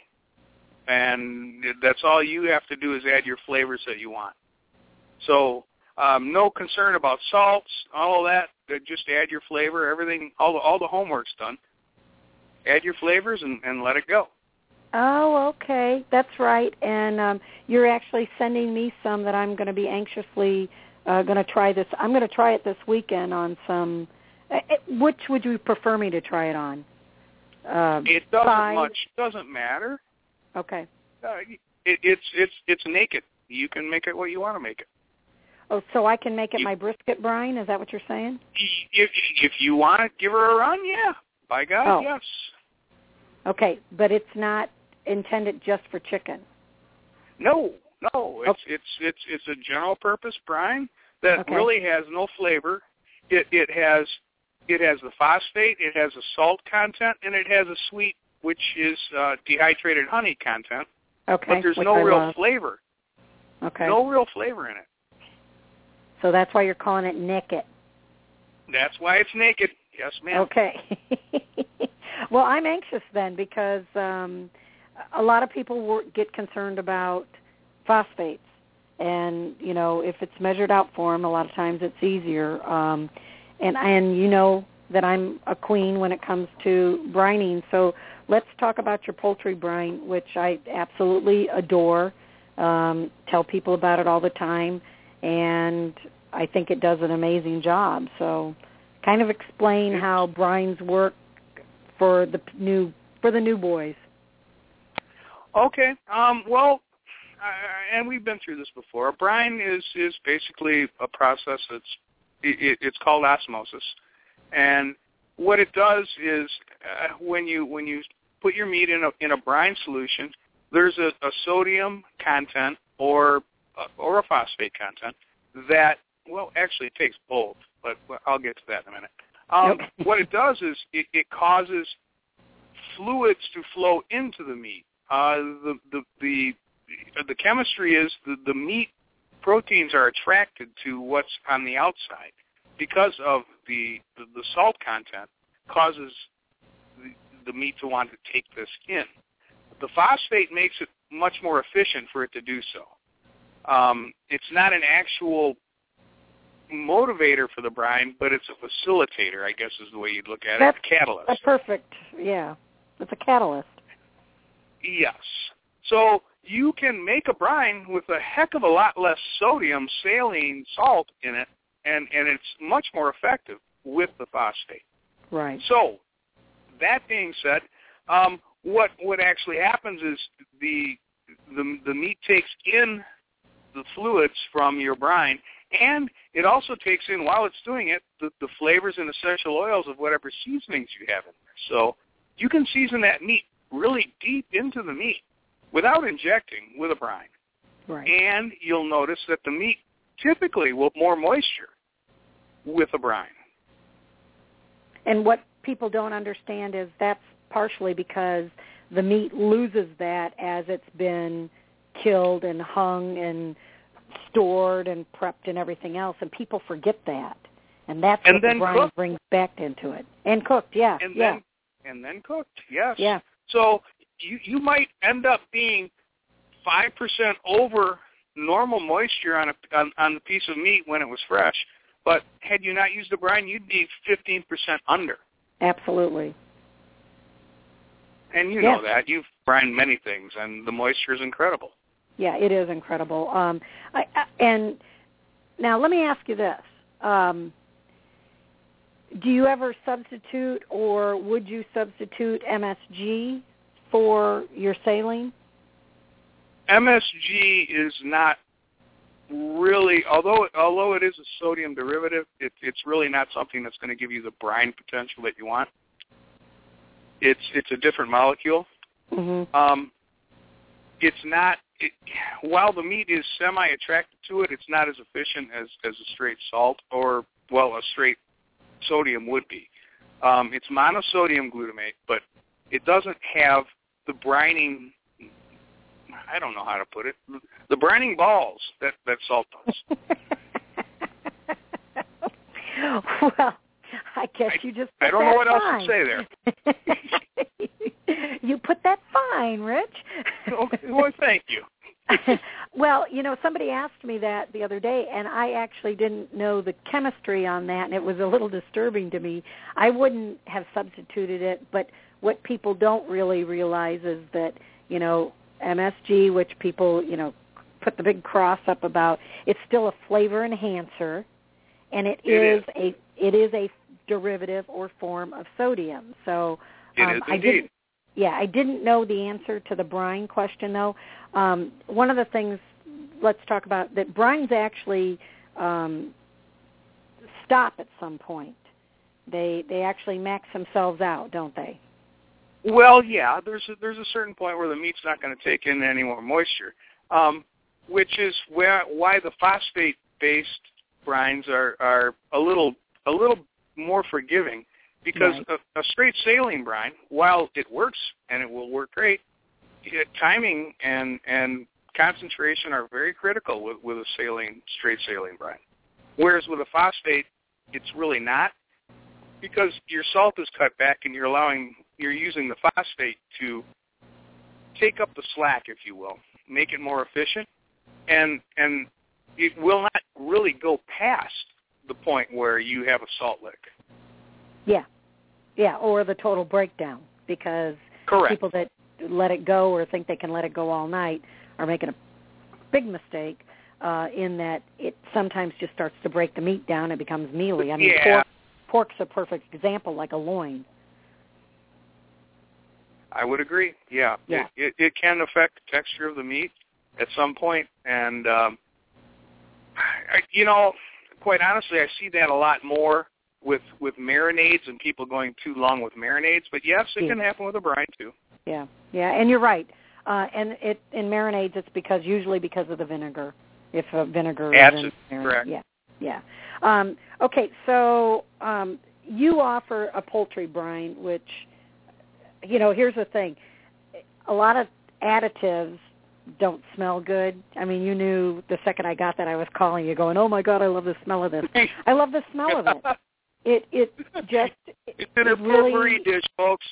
and that's all you have to do is add your flavors that you want. So um, no concern about salts, all of that. Just add your flavor. Everything, all the all the homework's done. Add your flavors and, and let it go.
Oh, okay. That's right. And um, you're actually sending me some that I'm going to be anxiously uh, going to try this. I'm going to try it this weekend on some. Uh, which would you prefer me to try it on? Uh,
it doesn't
five?
much. Doesn't matter.
Okay.
Uh, it, it's it's it's naked. You can make it what you want to make it.
Oh, so I can make it my brisket brine? Is that what you're saying?
If, if you want to give her a run, yeah. By God,
oh.
yes.
Okay, but it's not intended just for chicken.
No, no. It's
okay.
it's it's it's a general purpose brine that
okay.
really has no flavor. It it has it has the phosphate, it has a salt content, and it has a sweet, which is uh, dehydrated honey content.
Okay.
But there's
which
no
I
real
love.
flavor.
Okay.
No real flavor in it.
So that's why you're calling it naked.
That's why it's naked. Yes, ma'am.
Okay. Well, I'm anxious then because um, a lot of people wor- get concerned about phosphates. And, you know, if it's measured out for them, a lot of times it's easier. Um, and, and you know that I'm a queen when it comes to brining. So let's talk about your poultry brine, which I absolutely adore. Um, tell people about it all the time. And I think it does an amazing job. So kind of explain how brines work for the new for the new boys.
Okay. Um, well, uh, and we've been through this before. A brine is, is basically a process that's it, it's called osmosis, and what it does is uh, when you when you put your meat in a in a brine solution, there's a, a sodium content or uh, or a phosphate content that well actually it takes both, but I'll get to that in a minute. Um,
yep.
What it does is it, it causes fluids to flow into the meat. Uh, the, the the the chemistry is the, the meat proteins are attracted to what's on the outside because of the the, the salt content causes the, the meat to want to take this in. The phosphate makes it much more efficient for it to do so. Um, it's not an actual motivator for the brine, but it's a facilitator, I guess is the way you'd look at
That's
it, a catalyst.
That's perfect, yeah. It's a catalyst.
Yes. So you can make a brine with a heck of a lot less sodium, saline, salt in it, and, and it's much more effective with the phosphate.
Right.
So that being said, um, what what actually happens is the, the the meat takes in the fluids from your brine, and it also takes in, while it's doing it, the, the flavors and essential oils of whatever seasonings you have in there. So you can season that meat really deep into the meat without injecting with a brine.
Right.
And you'll notice that the meat typically will have more moisture with a brine.
And what people don't understand is that's partially because the meat loses that as it's been killed and hung and stored and prepped and everything else, and people forget that. And that's
and
what
then
the brine
cooked.
brings back into it. And cooked, yeah.
And
yeah.
then and then cooked, yes.
Yeah.
So you you might end up being five percent over normal moisture on a on, on the piece of meat when it was fresh, but had you not used the brine, you'd be fifteen percent under.
Absolutely.
And you
yeah.
know that. You've brined many things, and the moisture is incredible.
Yeah, it is incredible. Um, I, I, and now let me ask you this. Um, do you ever substitute, or would you substitute M S G for your saline?
M S G is not really, although although it is a sodium derivative, it, it's really not something that's going to give you the brine potential that you want. It's it's a different molecule.
Mm-hmm.
Um, it's not. It, while the meat is semi-attracted to it, it's not as efficient as, as a straight salt or, well, a straight sodium would be. Um, it's monosodium glutamate, but it doesn't have the brining, I don't know how to put it, the brining balls that, that salt does.
Well, I guess you just put
I don't
that
know what
fine.
else to say
there. You put that fine, Rich.
Okay, well, thank you.
Well, you know, somebody asked me that the other day, and I actually didn't know the chemistry on that, and it was a little disturbing to me. I wouldn't have substituted it, but what people don't really realize is that, you know, M S G, which people, you know, put the big cross up about, it's still a flavor enhancer, and it,
it
is,
is
a it is a derivative or form of sodium. So um,
it is
I
indeed.
didn't. Yeah, I didn't know the answer to the brine question, though. Um, one of the things, let's talk about, that brines actually um, stop at some point. They they actually max themselves out, don't they?
Well, yeah. There's a, there's a certain point where the meat's not going to take in any more moisture, um, which is where why the phosphate-based brines are, are a little a little more forgiving, because
right.
a, a straight saline brine, while it works and it will work great, it, timing and and concentration are very critical with, with a saline straight saline brine. Whereas with a phosphate, it's really not, because your salt is cut back and you're allowing you're using the phosphate to take up the slack, if you will, make it more efficient, and and it will not really go past the point where you have a salt lick.
Yeah, yeah, or the total breakdown, because
Correct.
people that let it go or think they can let it go all night are making a big mistake uh, in that it sometimes just starts to break the meat down and becomes mealy. I mean,
yeah.
pork, pork's a perfect example, like a loin.
I would agree. Yeah,
yeah.
It, it, it can affect the texture of the meat at some point, and um, I, you know, quite honestly, I see that a lot more with with marinades and people going too long with marinades. But yes, it
yeah.
can happen with a brine too.
Yeah, yeah, and you're right. Uh, and it in marinades, it's because usually because of the vinegar. If uh, vinegar
Acid,
is in marinade,
correct.
yeah, yeah. Um, okay, so um, you offer a poultry brine, which, you know, here's the thing. A lot of additives don't smell good. I mean, you knew the second I got that I was calling you going, oh, my God, I love the smell of this. I love the smell of it. It it just...
It's in
it
a
really,
potpourri dish, folks.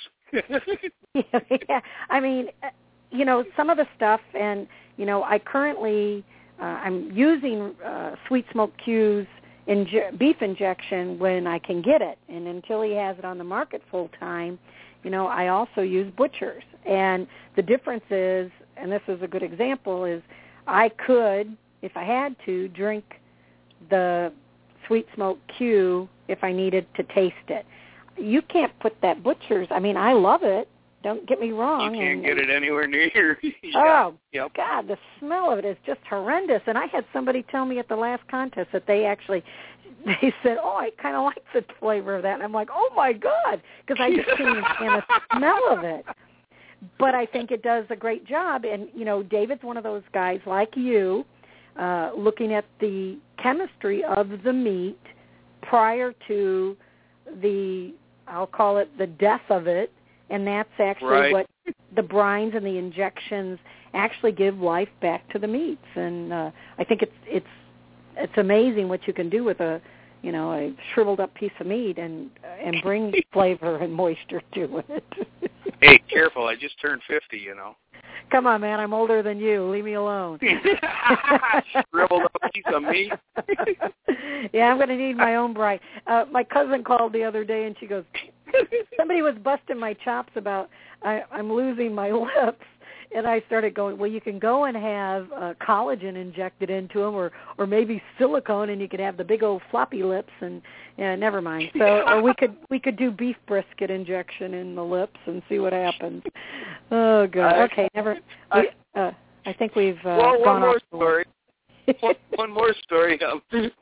yeah, yeah, I mean, you know, some of the stuff, and, you know, I currently, uh, I'm using uh, Sweet Smoke Q's inje- beef injection when I can get it. And until he has it on the market full time, you know, I also use Butcher's. And the difference is, and this is a good example, is I could, if I had to, drink the Sweet Smoke Q if I needed to taste it. You can't put that Butcher's. I mean, I love it. Don't get me wrong.
You can't
and,
get it anywhere near here. yeah.
Oh,
yep.
God, the smell of it is just horrendous. And I had somebody tell me at the last contest that they actually, they said, oh, I kind of like the flavor of that. And I'm like, oh, my God, because I just can't even stand the smell of it. But I think it does a great job. And, you know, David's one of those guys like you, uh, looking at the chemistry of the meat prior to the, I'll call it the death of it, and that's actually
right.
what the brines and the injections actually give life back to the meats. And uh, I think it's it's it's amazing what you can do with a, you know, a shriveled up piece of meat and and bring flavor and moisture to it.
Hey, careful! I just turned fifty, you know.
Come on, man! I'm older than you. Leave me alone.
Shriveled up piece of meat.
Yeah, I'm going to need my own brine. Uh, my cousin called the other day, and she goes, somebody was busting my chops about I, I'm losing my lips. And I started going, well, you can go and have uh, collagen injected into them, or, or maybe silicone, and you could have the big old floppy lips. And yeah, never mind. So, or we could we could do beef brisket injection in the lips and see what happens. Oh God. Okay, never. We, uh, I think we've uh,
well,
gone
one more
off the
story. one, one more story. Um,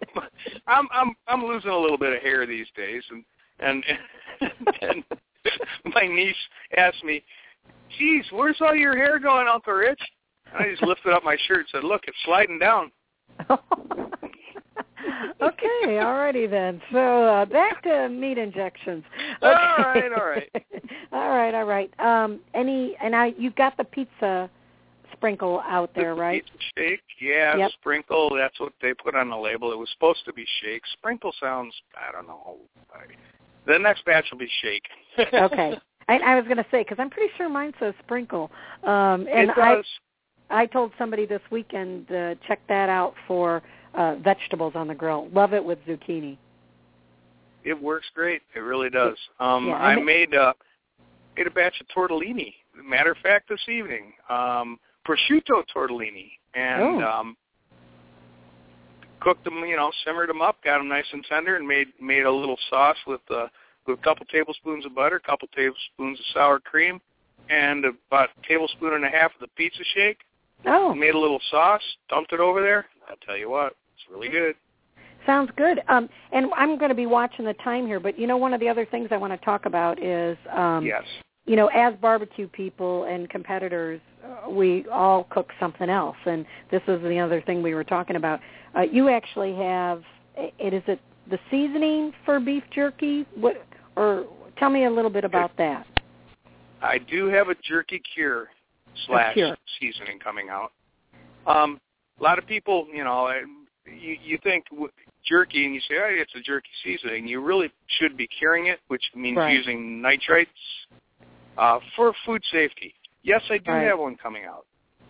I'm I'm I'm losing a little bit of hair these days, and and and my niece asked me, geez, where's all your hair going, Uncle Rich? And I just lifted up my shirt and said, look, it's sliding down.
Okay, all righty then. So uh, back to meat injections. Okay.
All right, all right.
all right, all right. Um, any, and I, you've got the pizza sprinkle out there,
the
right?
Pizza shake, yeah,
yep.
Sprinkle, that's what they put on the label. It was supposed to be shake. Sprinkle sounds, I don't know. The next batch will be shake.
Okay. I, I was going to say, because I'm pretty sure mine says sprinkle. Um, and
it does.
I, I told somebody this weekend to check that out for uh, vegetables on the grill. Love it with zucchini.
It works great. It really does. Um,
yeah,
I
I
made, uh, made a batch of tortellini. Matter of fact, this evening, um, prosciutto tortellini, and
oh.
um, cooked them. You know, simmered them up, got them nice and tender, and made made a little sauce with. Uh, with a couple tablespoons of butter, a couple tablespoons of sour cream, and about a tablespoon and a half of the pizza shake.
Oh.
Made a little sauce, dumped it over there. I'll tell you what, it's really good.
Sounds good. Um, and I'm going to be watching the time here, but you know, one of the other things I want to talk about is, um,
yes.
you know, as barbecue people and competitors, uh, we all cook something else, and this is the other thing we were talking about. Uh, you actually have, it is it the seasoning for beef jerky? What, or tell me a little bit about that.
I do have a jerky cure slash
cure.
seasoning coming out. Um, a lot of people, you know, you, you think jerky and you say, oh, it's a jerky seasoning. You really should be curing it, which means
right.
using nitrates uh, for food safety. Yes, I do
right.
have one coming out.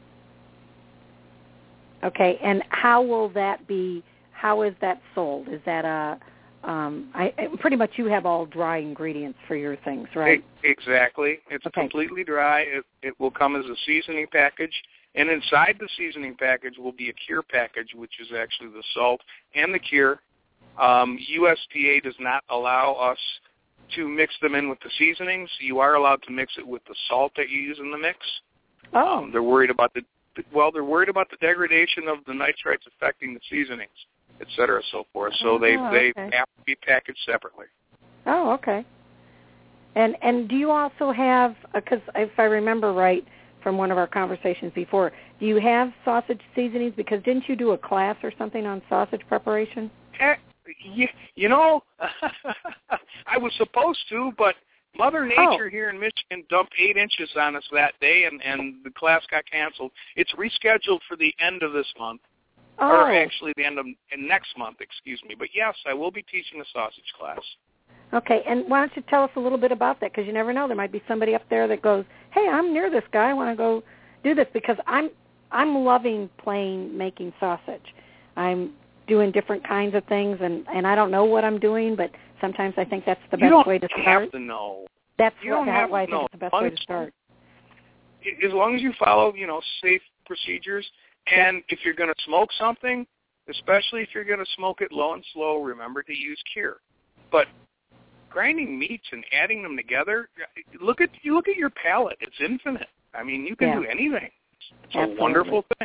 Okay, and how will that be, how is that sold? Is that a, um, I, pretty much you have all dry ingredients for your things, right?
Exactly. It's
okay.
completely dry. It, it will come as a seasoning package. And inside the seasoning package will be a cure package, which is actually the salt and the cure. Um, U S D A does not allow us to mix them in with the seasonings. You are allowed to mix it with the salt that you use in the mix.
Oh.
Um, they're worried about the well, they're worried about the degradation of the nitrites affecting the seasonings, et cetera, so forth. So
oh,
they
okay.
they have to be packaged separately.
Oh, okay. And and do you also have, because if I remember right, from one of our conversations before, do you have sausage seasonings? Because didn't you do a class or something on sausage preparation?
Eh, you, you know, I was supposed to, but Mother Nature
oh.
here in Michigan dumped eight inches on us that day, and, and the class got canceled. It's rescheduled for the end of this month,
oh.
or actually the end of next month, excuse me. But yes, I will be teaching a sausage class.
Okay, and why don't you tell us a little bit about that? Because you never know, there might be somebody up there that goes, "Hey, I'm near this guy. I want to go do this," because I'm I'm loving playing making sausage. I'm doing different kinds of things, and, and I don't know what I'm doing, but sometimes I think that's the
you
best way to
You
start.
don't have to know.
That's
you
what,
don't
that
have
why I
to
think
know.
it's the best way to start.
As long as you follow, you know, safe procedures, and if you're going to smoke something, especially if you're going to smoke it low and slow, remember to use cure. But grinding meats and adding them together, look at you look at your palate. It's infinite. I mean, you can
yeah.
do anything. It's
Absolutely.
a wonderful thing.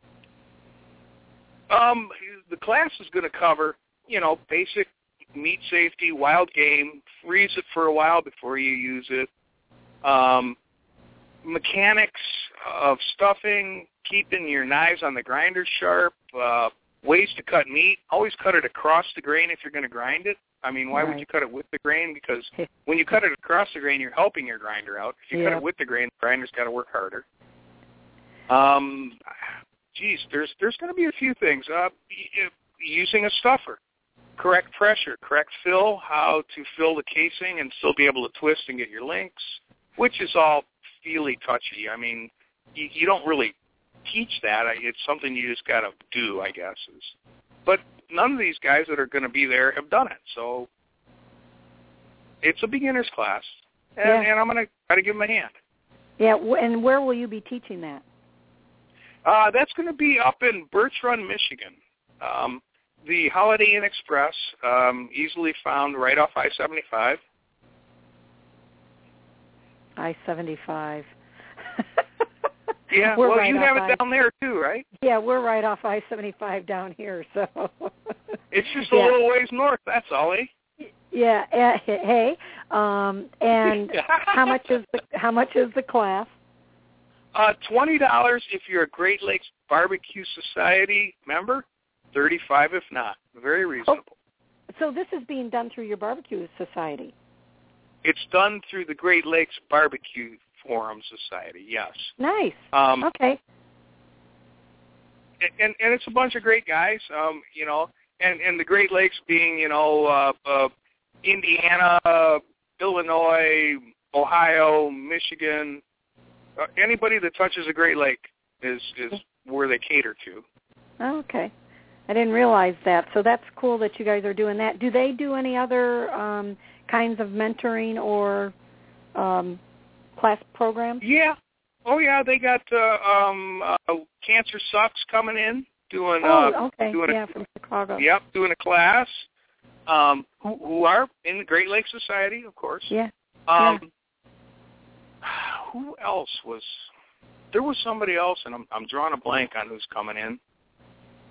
Um, the class is going to cover, you know, basic meat safety, wild game, freeze it for a while before you use it, um, mechanics of stuffing, keeping your knives on the grinder sharp, uh, ways to cut meat. Always cut it across the grain if you're going to grind it. I mean, why
right.
would you cut it with the grain? Because when you cut it across the grain, you're helping your grinder out. If you
yeah.
cut it with the grain, the grinder's got to work harder. Um, geez, there's there's going to be a few things. Uh, using a stuffer, correct pressure, correct fill, how to fill the casing and still be able to twist and get your links, which is all feely touchy. I mean, you, you don't really teach that. It's something you just got to do, I guess. Is, but none of these guys that are going to be there have done it, so it's a beginner's class, and,
yeah.
and I'm going to try to give them a hand.
Yeah, and where will you be teaching that?
Uh, that's going to be up in Birch Run, Michigan. Um, the Holiday Inn Express, um, easily found right off I seventy-five.
I seventy-five.
Yeah,
we're
well,
right
you have it
I-
down there too, right?
Yeah, we're right off I seventy-five down here, so.
It's just a
yeah.
little ways north, that's all, eh?
Yeah, uh, hey, um, and how much is the how much is the class?
Uh, twenty dollars if you're a Great Lakes Barbecue Society member, thirty-five if not. Very reasonable.
Oh, so this is being done through your barbecue society?
It's done through the Great Lakes Barbecue Forum Society, yes.
Nice.
Um,
okay.
And, and it's a bunch of great guys, um, you know, and, and the Great Lakes being, you know, uh, uh, Indiana, Illinois, Ohio, Michigan. Uh, anybody that touches a Great Lake is, is where they cater to.
Oh, okay. I didn't realize that. So that's cool that you guys are doing that. Do they do any other um, kinds of mentoring or um, class programs?
Yeah. Oh, yeah. They got uh, um, uh, Cancer Sucks coming in, doing
oh,
uh,
okay.
doing
yeah,
a,
from Chicago.
Yep, doing a class. Um, who, who are in the Great Lakes Society, of course.
Yeah.
Um,
yeah.
Who else was? There was somebody else, and I'm I'm drawing a blank on who's coming in.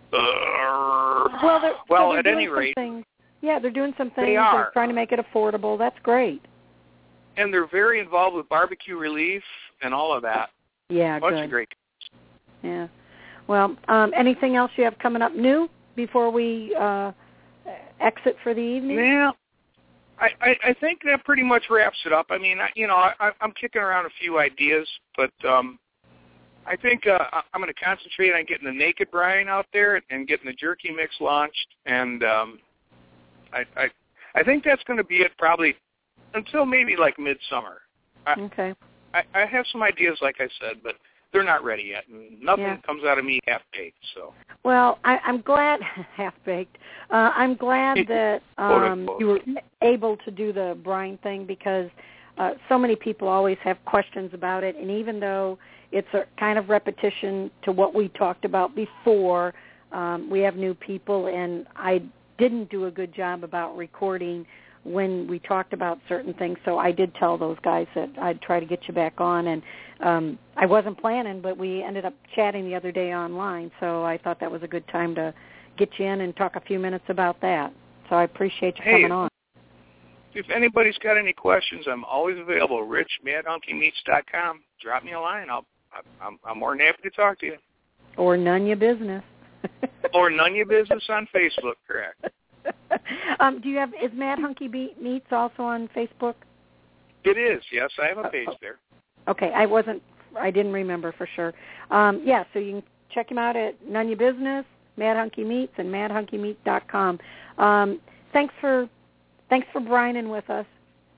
Uh,
well, they're,
well,
so they're
at
doing
any
some
rate,
things. Yeah, they're doing some things.
They are.
They're trying to make it affordable. That's great.
And they're very involved with barbecue relief and all of that.
Yeah,
Bunch
good.
of great.
Yeah. Well, um, anything else you have coming up new before we uh, exit for the evening?
Yeah. I, I, I think that pretty much wraps it up. I mean, I, you know, I, I'm kicking around a few ideas, but um, I think uh, I'm going to concentrate on getting the naked brine out there and getting the jerky mix launched, and um, I, I, I think that's going to be it probably until maybe like midsummer. I,
okay.
I, I have some ideas, like I said, but they're not ready yet, and nothing
yeah.
comes out of me half-baked. So.
Well, I, I'm glad, half-baked, uh, I'm glad that um, you were able to do the brine thing because uh, so many people always have questions about it, and even though it's a kind of repetition to what we talked about before, um, we have new people, and I didn't do a good job about recording when we talked about certain things, so I did tell those guys that I'd try to get you back on, and um, I wasn't planning, but we ended up chatting the other day online, so I thought that was a good time to get you in and talk a few minutes about that. So I appreciate you
hey,
coming on.
If anybody's got any questions, I'm always available. Rich, mad hunky meats dot com. Drop me a line. I'll, I'm, I'm more than happy to talk to you.
Or none your business.
Or none your business on Facebook, correct.
um, do you have, is Mad Hunky Meats also on Facebook?
It is, yes. I have a page there.
Okay, I wasn't, I didn't remember for sure. Um, yeah, so you can check him out at None Your Business, Mad Hunky Meats, and mad hunky meats dot com. Um, thanks for, thanks for brining with us.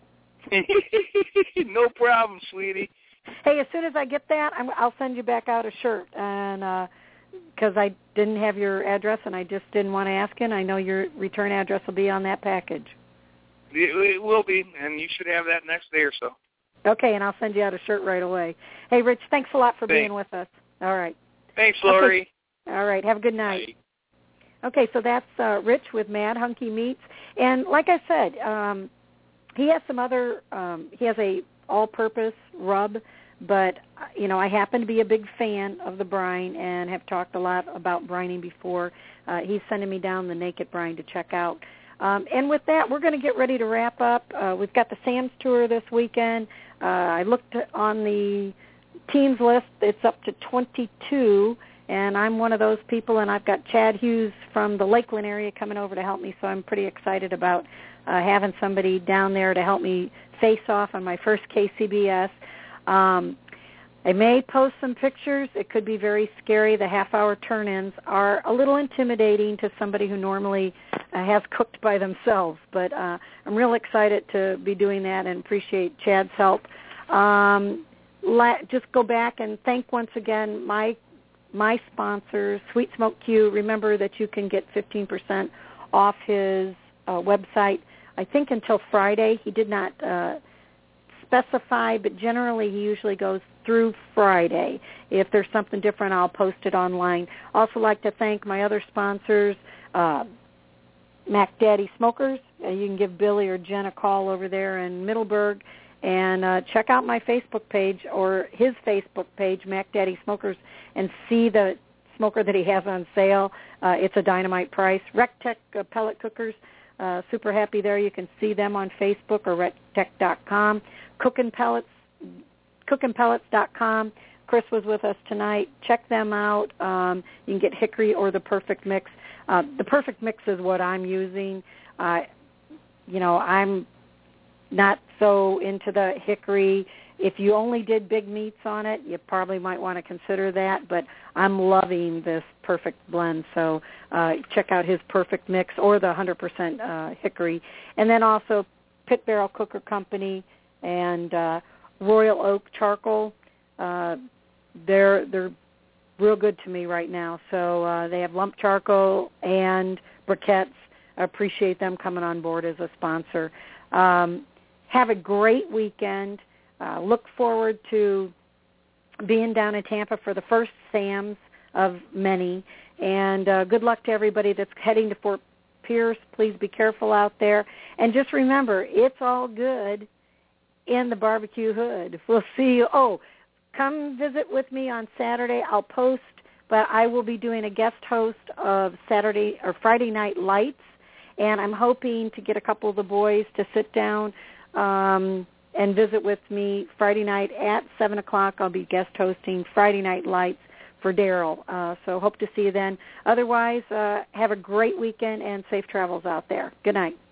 No problem, sweetie.
Hey, as soon as I get that, I'm, I'll send you back out a shirt, and uh, because I didn't have your address and I just didn't want to ask you, and I know your return address will be on that package.
It, it will be, and you should have that next day or so.
Okay, and I'll send you out a shirt right away. Hey, Rich, thanks a lot for
thanks.
being with us. All right.
Thanks, Lori.
Okay. All right, have a good night.
Bye.
Okay, so that's uh, Rich with Mad Hunky Meats. And like I said, um, he has some other, um, he has a all-purpose rub, but, you know, I happen to be a big fan of the brine and have talked a lot about brining before. Uh, he's sending me down the naked brine to check out. Um, and with that, we're going to get ready to wrap up. Uh, we've got the Sam's Tour this weekend. Uh, I looked on the teams list. It's up to twenty-two, and I'm one of those people, and I've got Chad Hughes from the Lakeland area coming over to help me, so I'm pretty excited about uh, having somebody down there to help me face off on my first K C B S. Um, I may post some pictures. It could be very scary. The half-hour turn-ins are a little intimidating to somebody who normally uh, has cooked by themselves, but uh, I'm real excited to be doing that and appreciate Chad's help. Um, la- just go back and thank once again my my sponsors, Sweet Smoke Q. Remember that you can get fifteen percent off his uh, website, I think until Friday. He did not uh, specify, but generally he usually goes through Friday. If there's something different, I'll post it online. Also like to thank my other sponsors, uh, Mac Daddy Smokers. Uh, you can give Billy or Jen a call over there in Middleburg, and uh, check out my Facebook page or his Facebook page, Mac Daddy Smokers, and see the smoker that he has on sale. Uh, it's a dynamite price. RecTech uh, pellet cookers, uh, super happy there. You can see them on Facebook or rec tech dot com. Cookin' Pellets, cookin pellets dot com. Chris was with us tonight. Check them out. Um, you can get hickory or the Perfect Mix. Uh, the Perfect Mix is what I'm using. Uh, you know, I'm not so into the hickory. If you only did big meats on it, you probably might want to consider that, but I'm loving this Perfect blend, so uh, check out his Perfect Mix or the one hundred percent uh, hickory. And then also Pit Barrel Cooker Company and uh, Royal Oak Charcoal. Uh, they're they're real good to me right now. So uh, they have lump charcoal and briquettes. I appreciate them coming on board as a sponsor. Um, have a great weekend. Uh, look forward to being down in Tampa for the first Sam's of many. And uh, good luck to everybody that's heading to Fort Pierce. Please be careful out there. And just remember, it's all good in the barbecue hood. We'll see you. Oh, come visit with me on Saturday. I'll post but I will be doing a guest host of Saturday or Friday Night Lights, and I'm hoping to get a couple of the boys to sit down um, and visit with me Friday night at seven o'clock. I'll be guest hosting Friday Night Lights for Daryl. Uh, so hope to see you then. Otherwise, uh, have a great weekend and safe travels out there. Good night.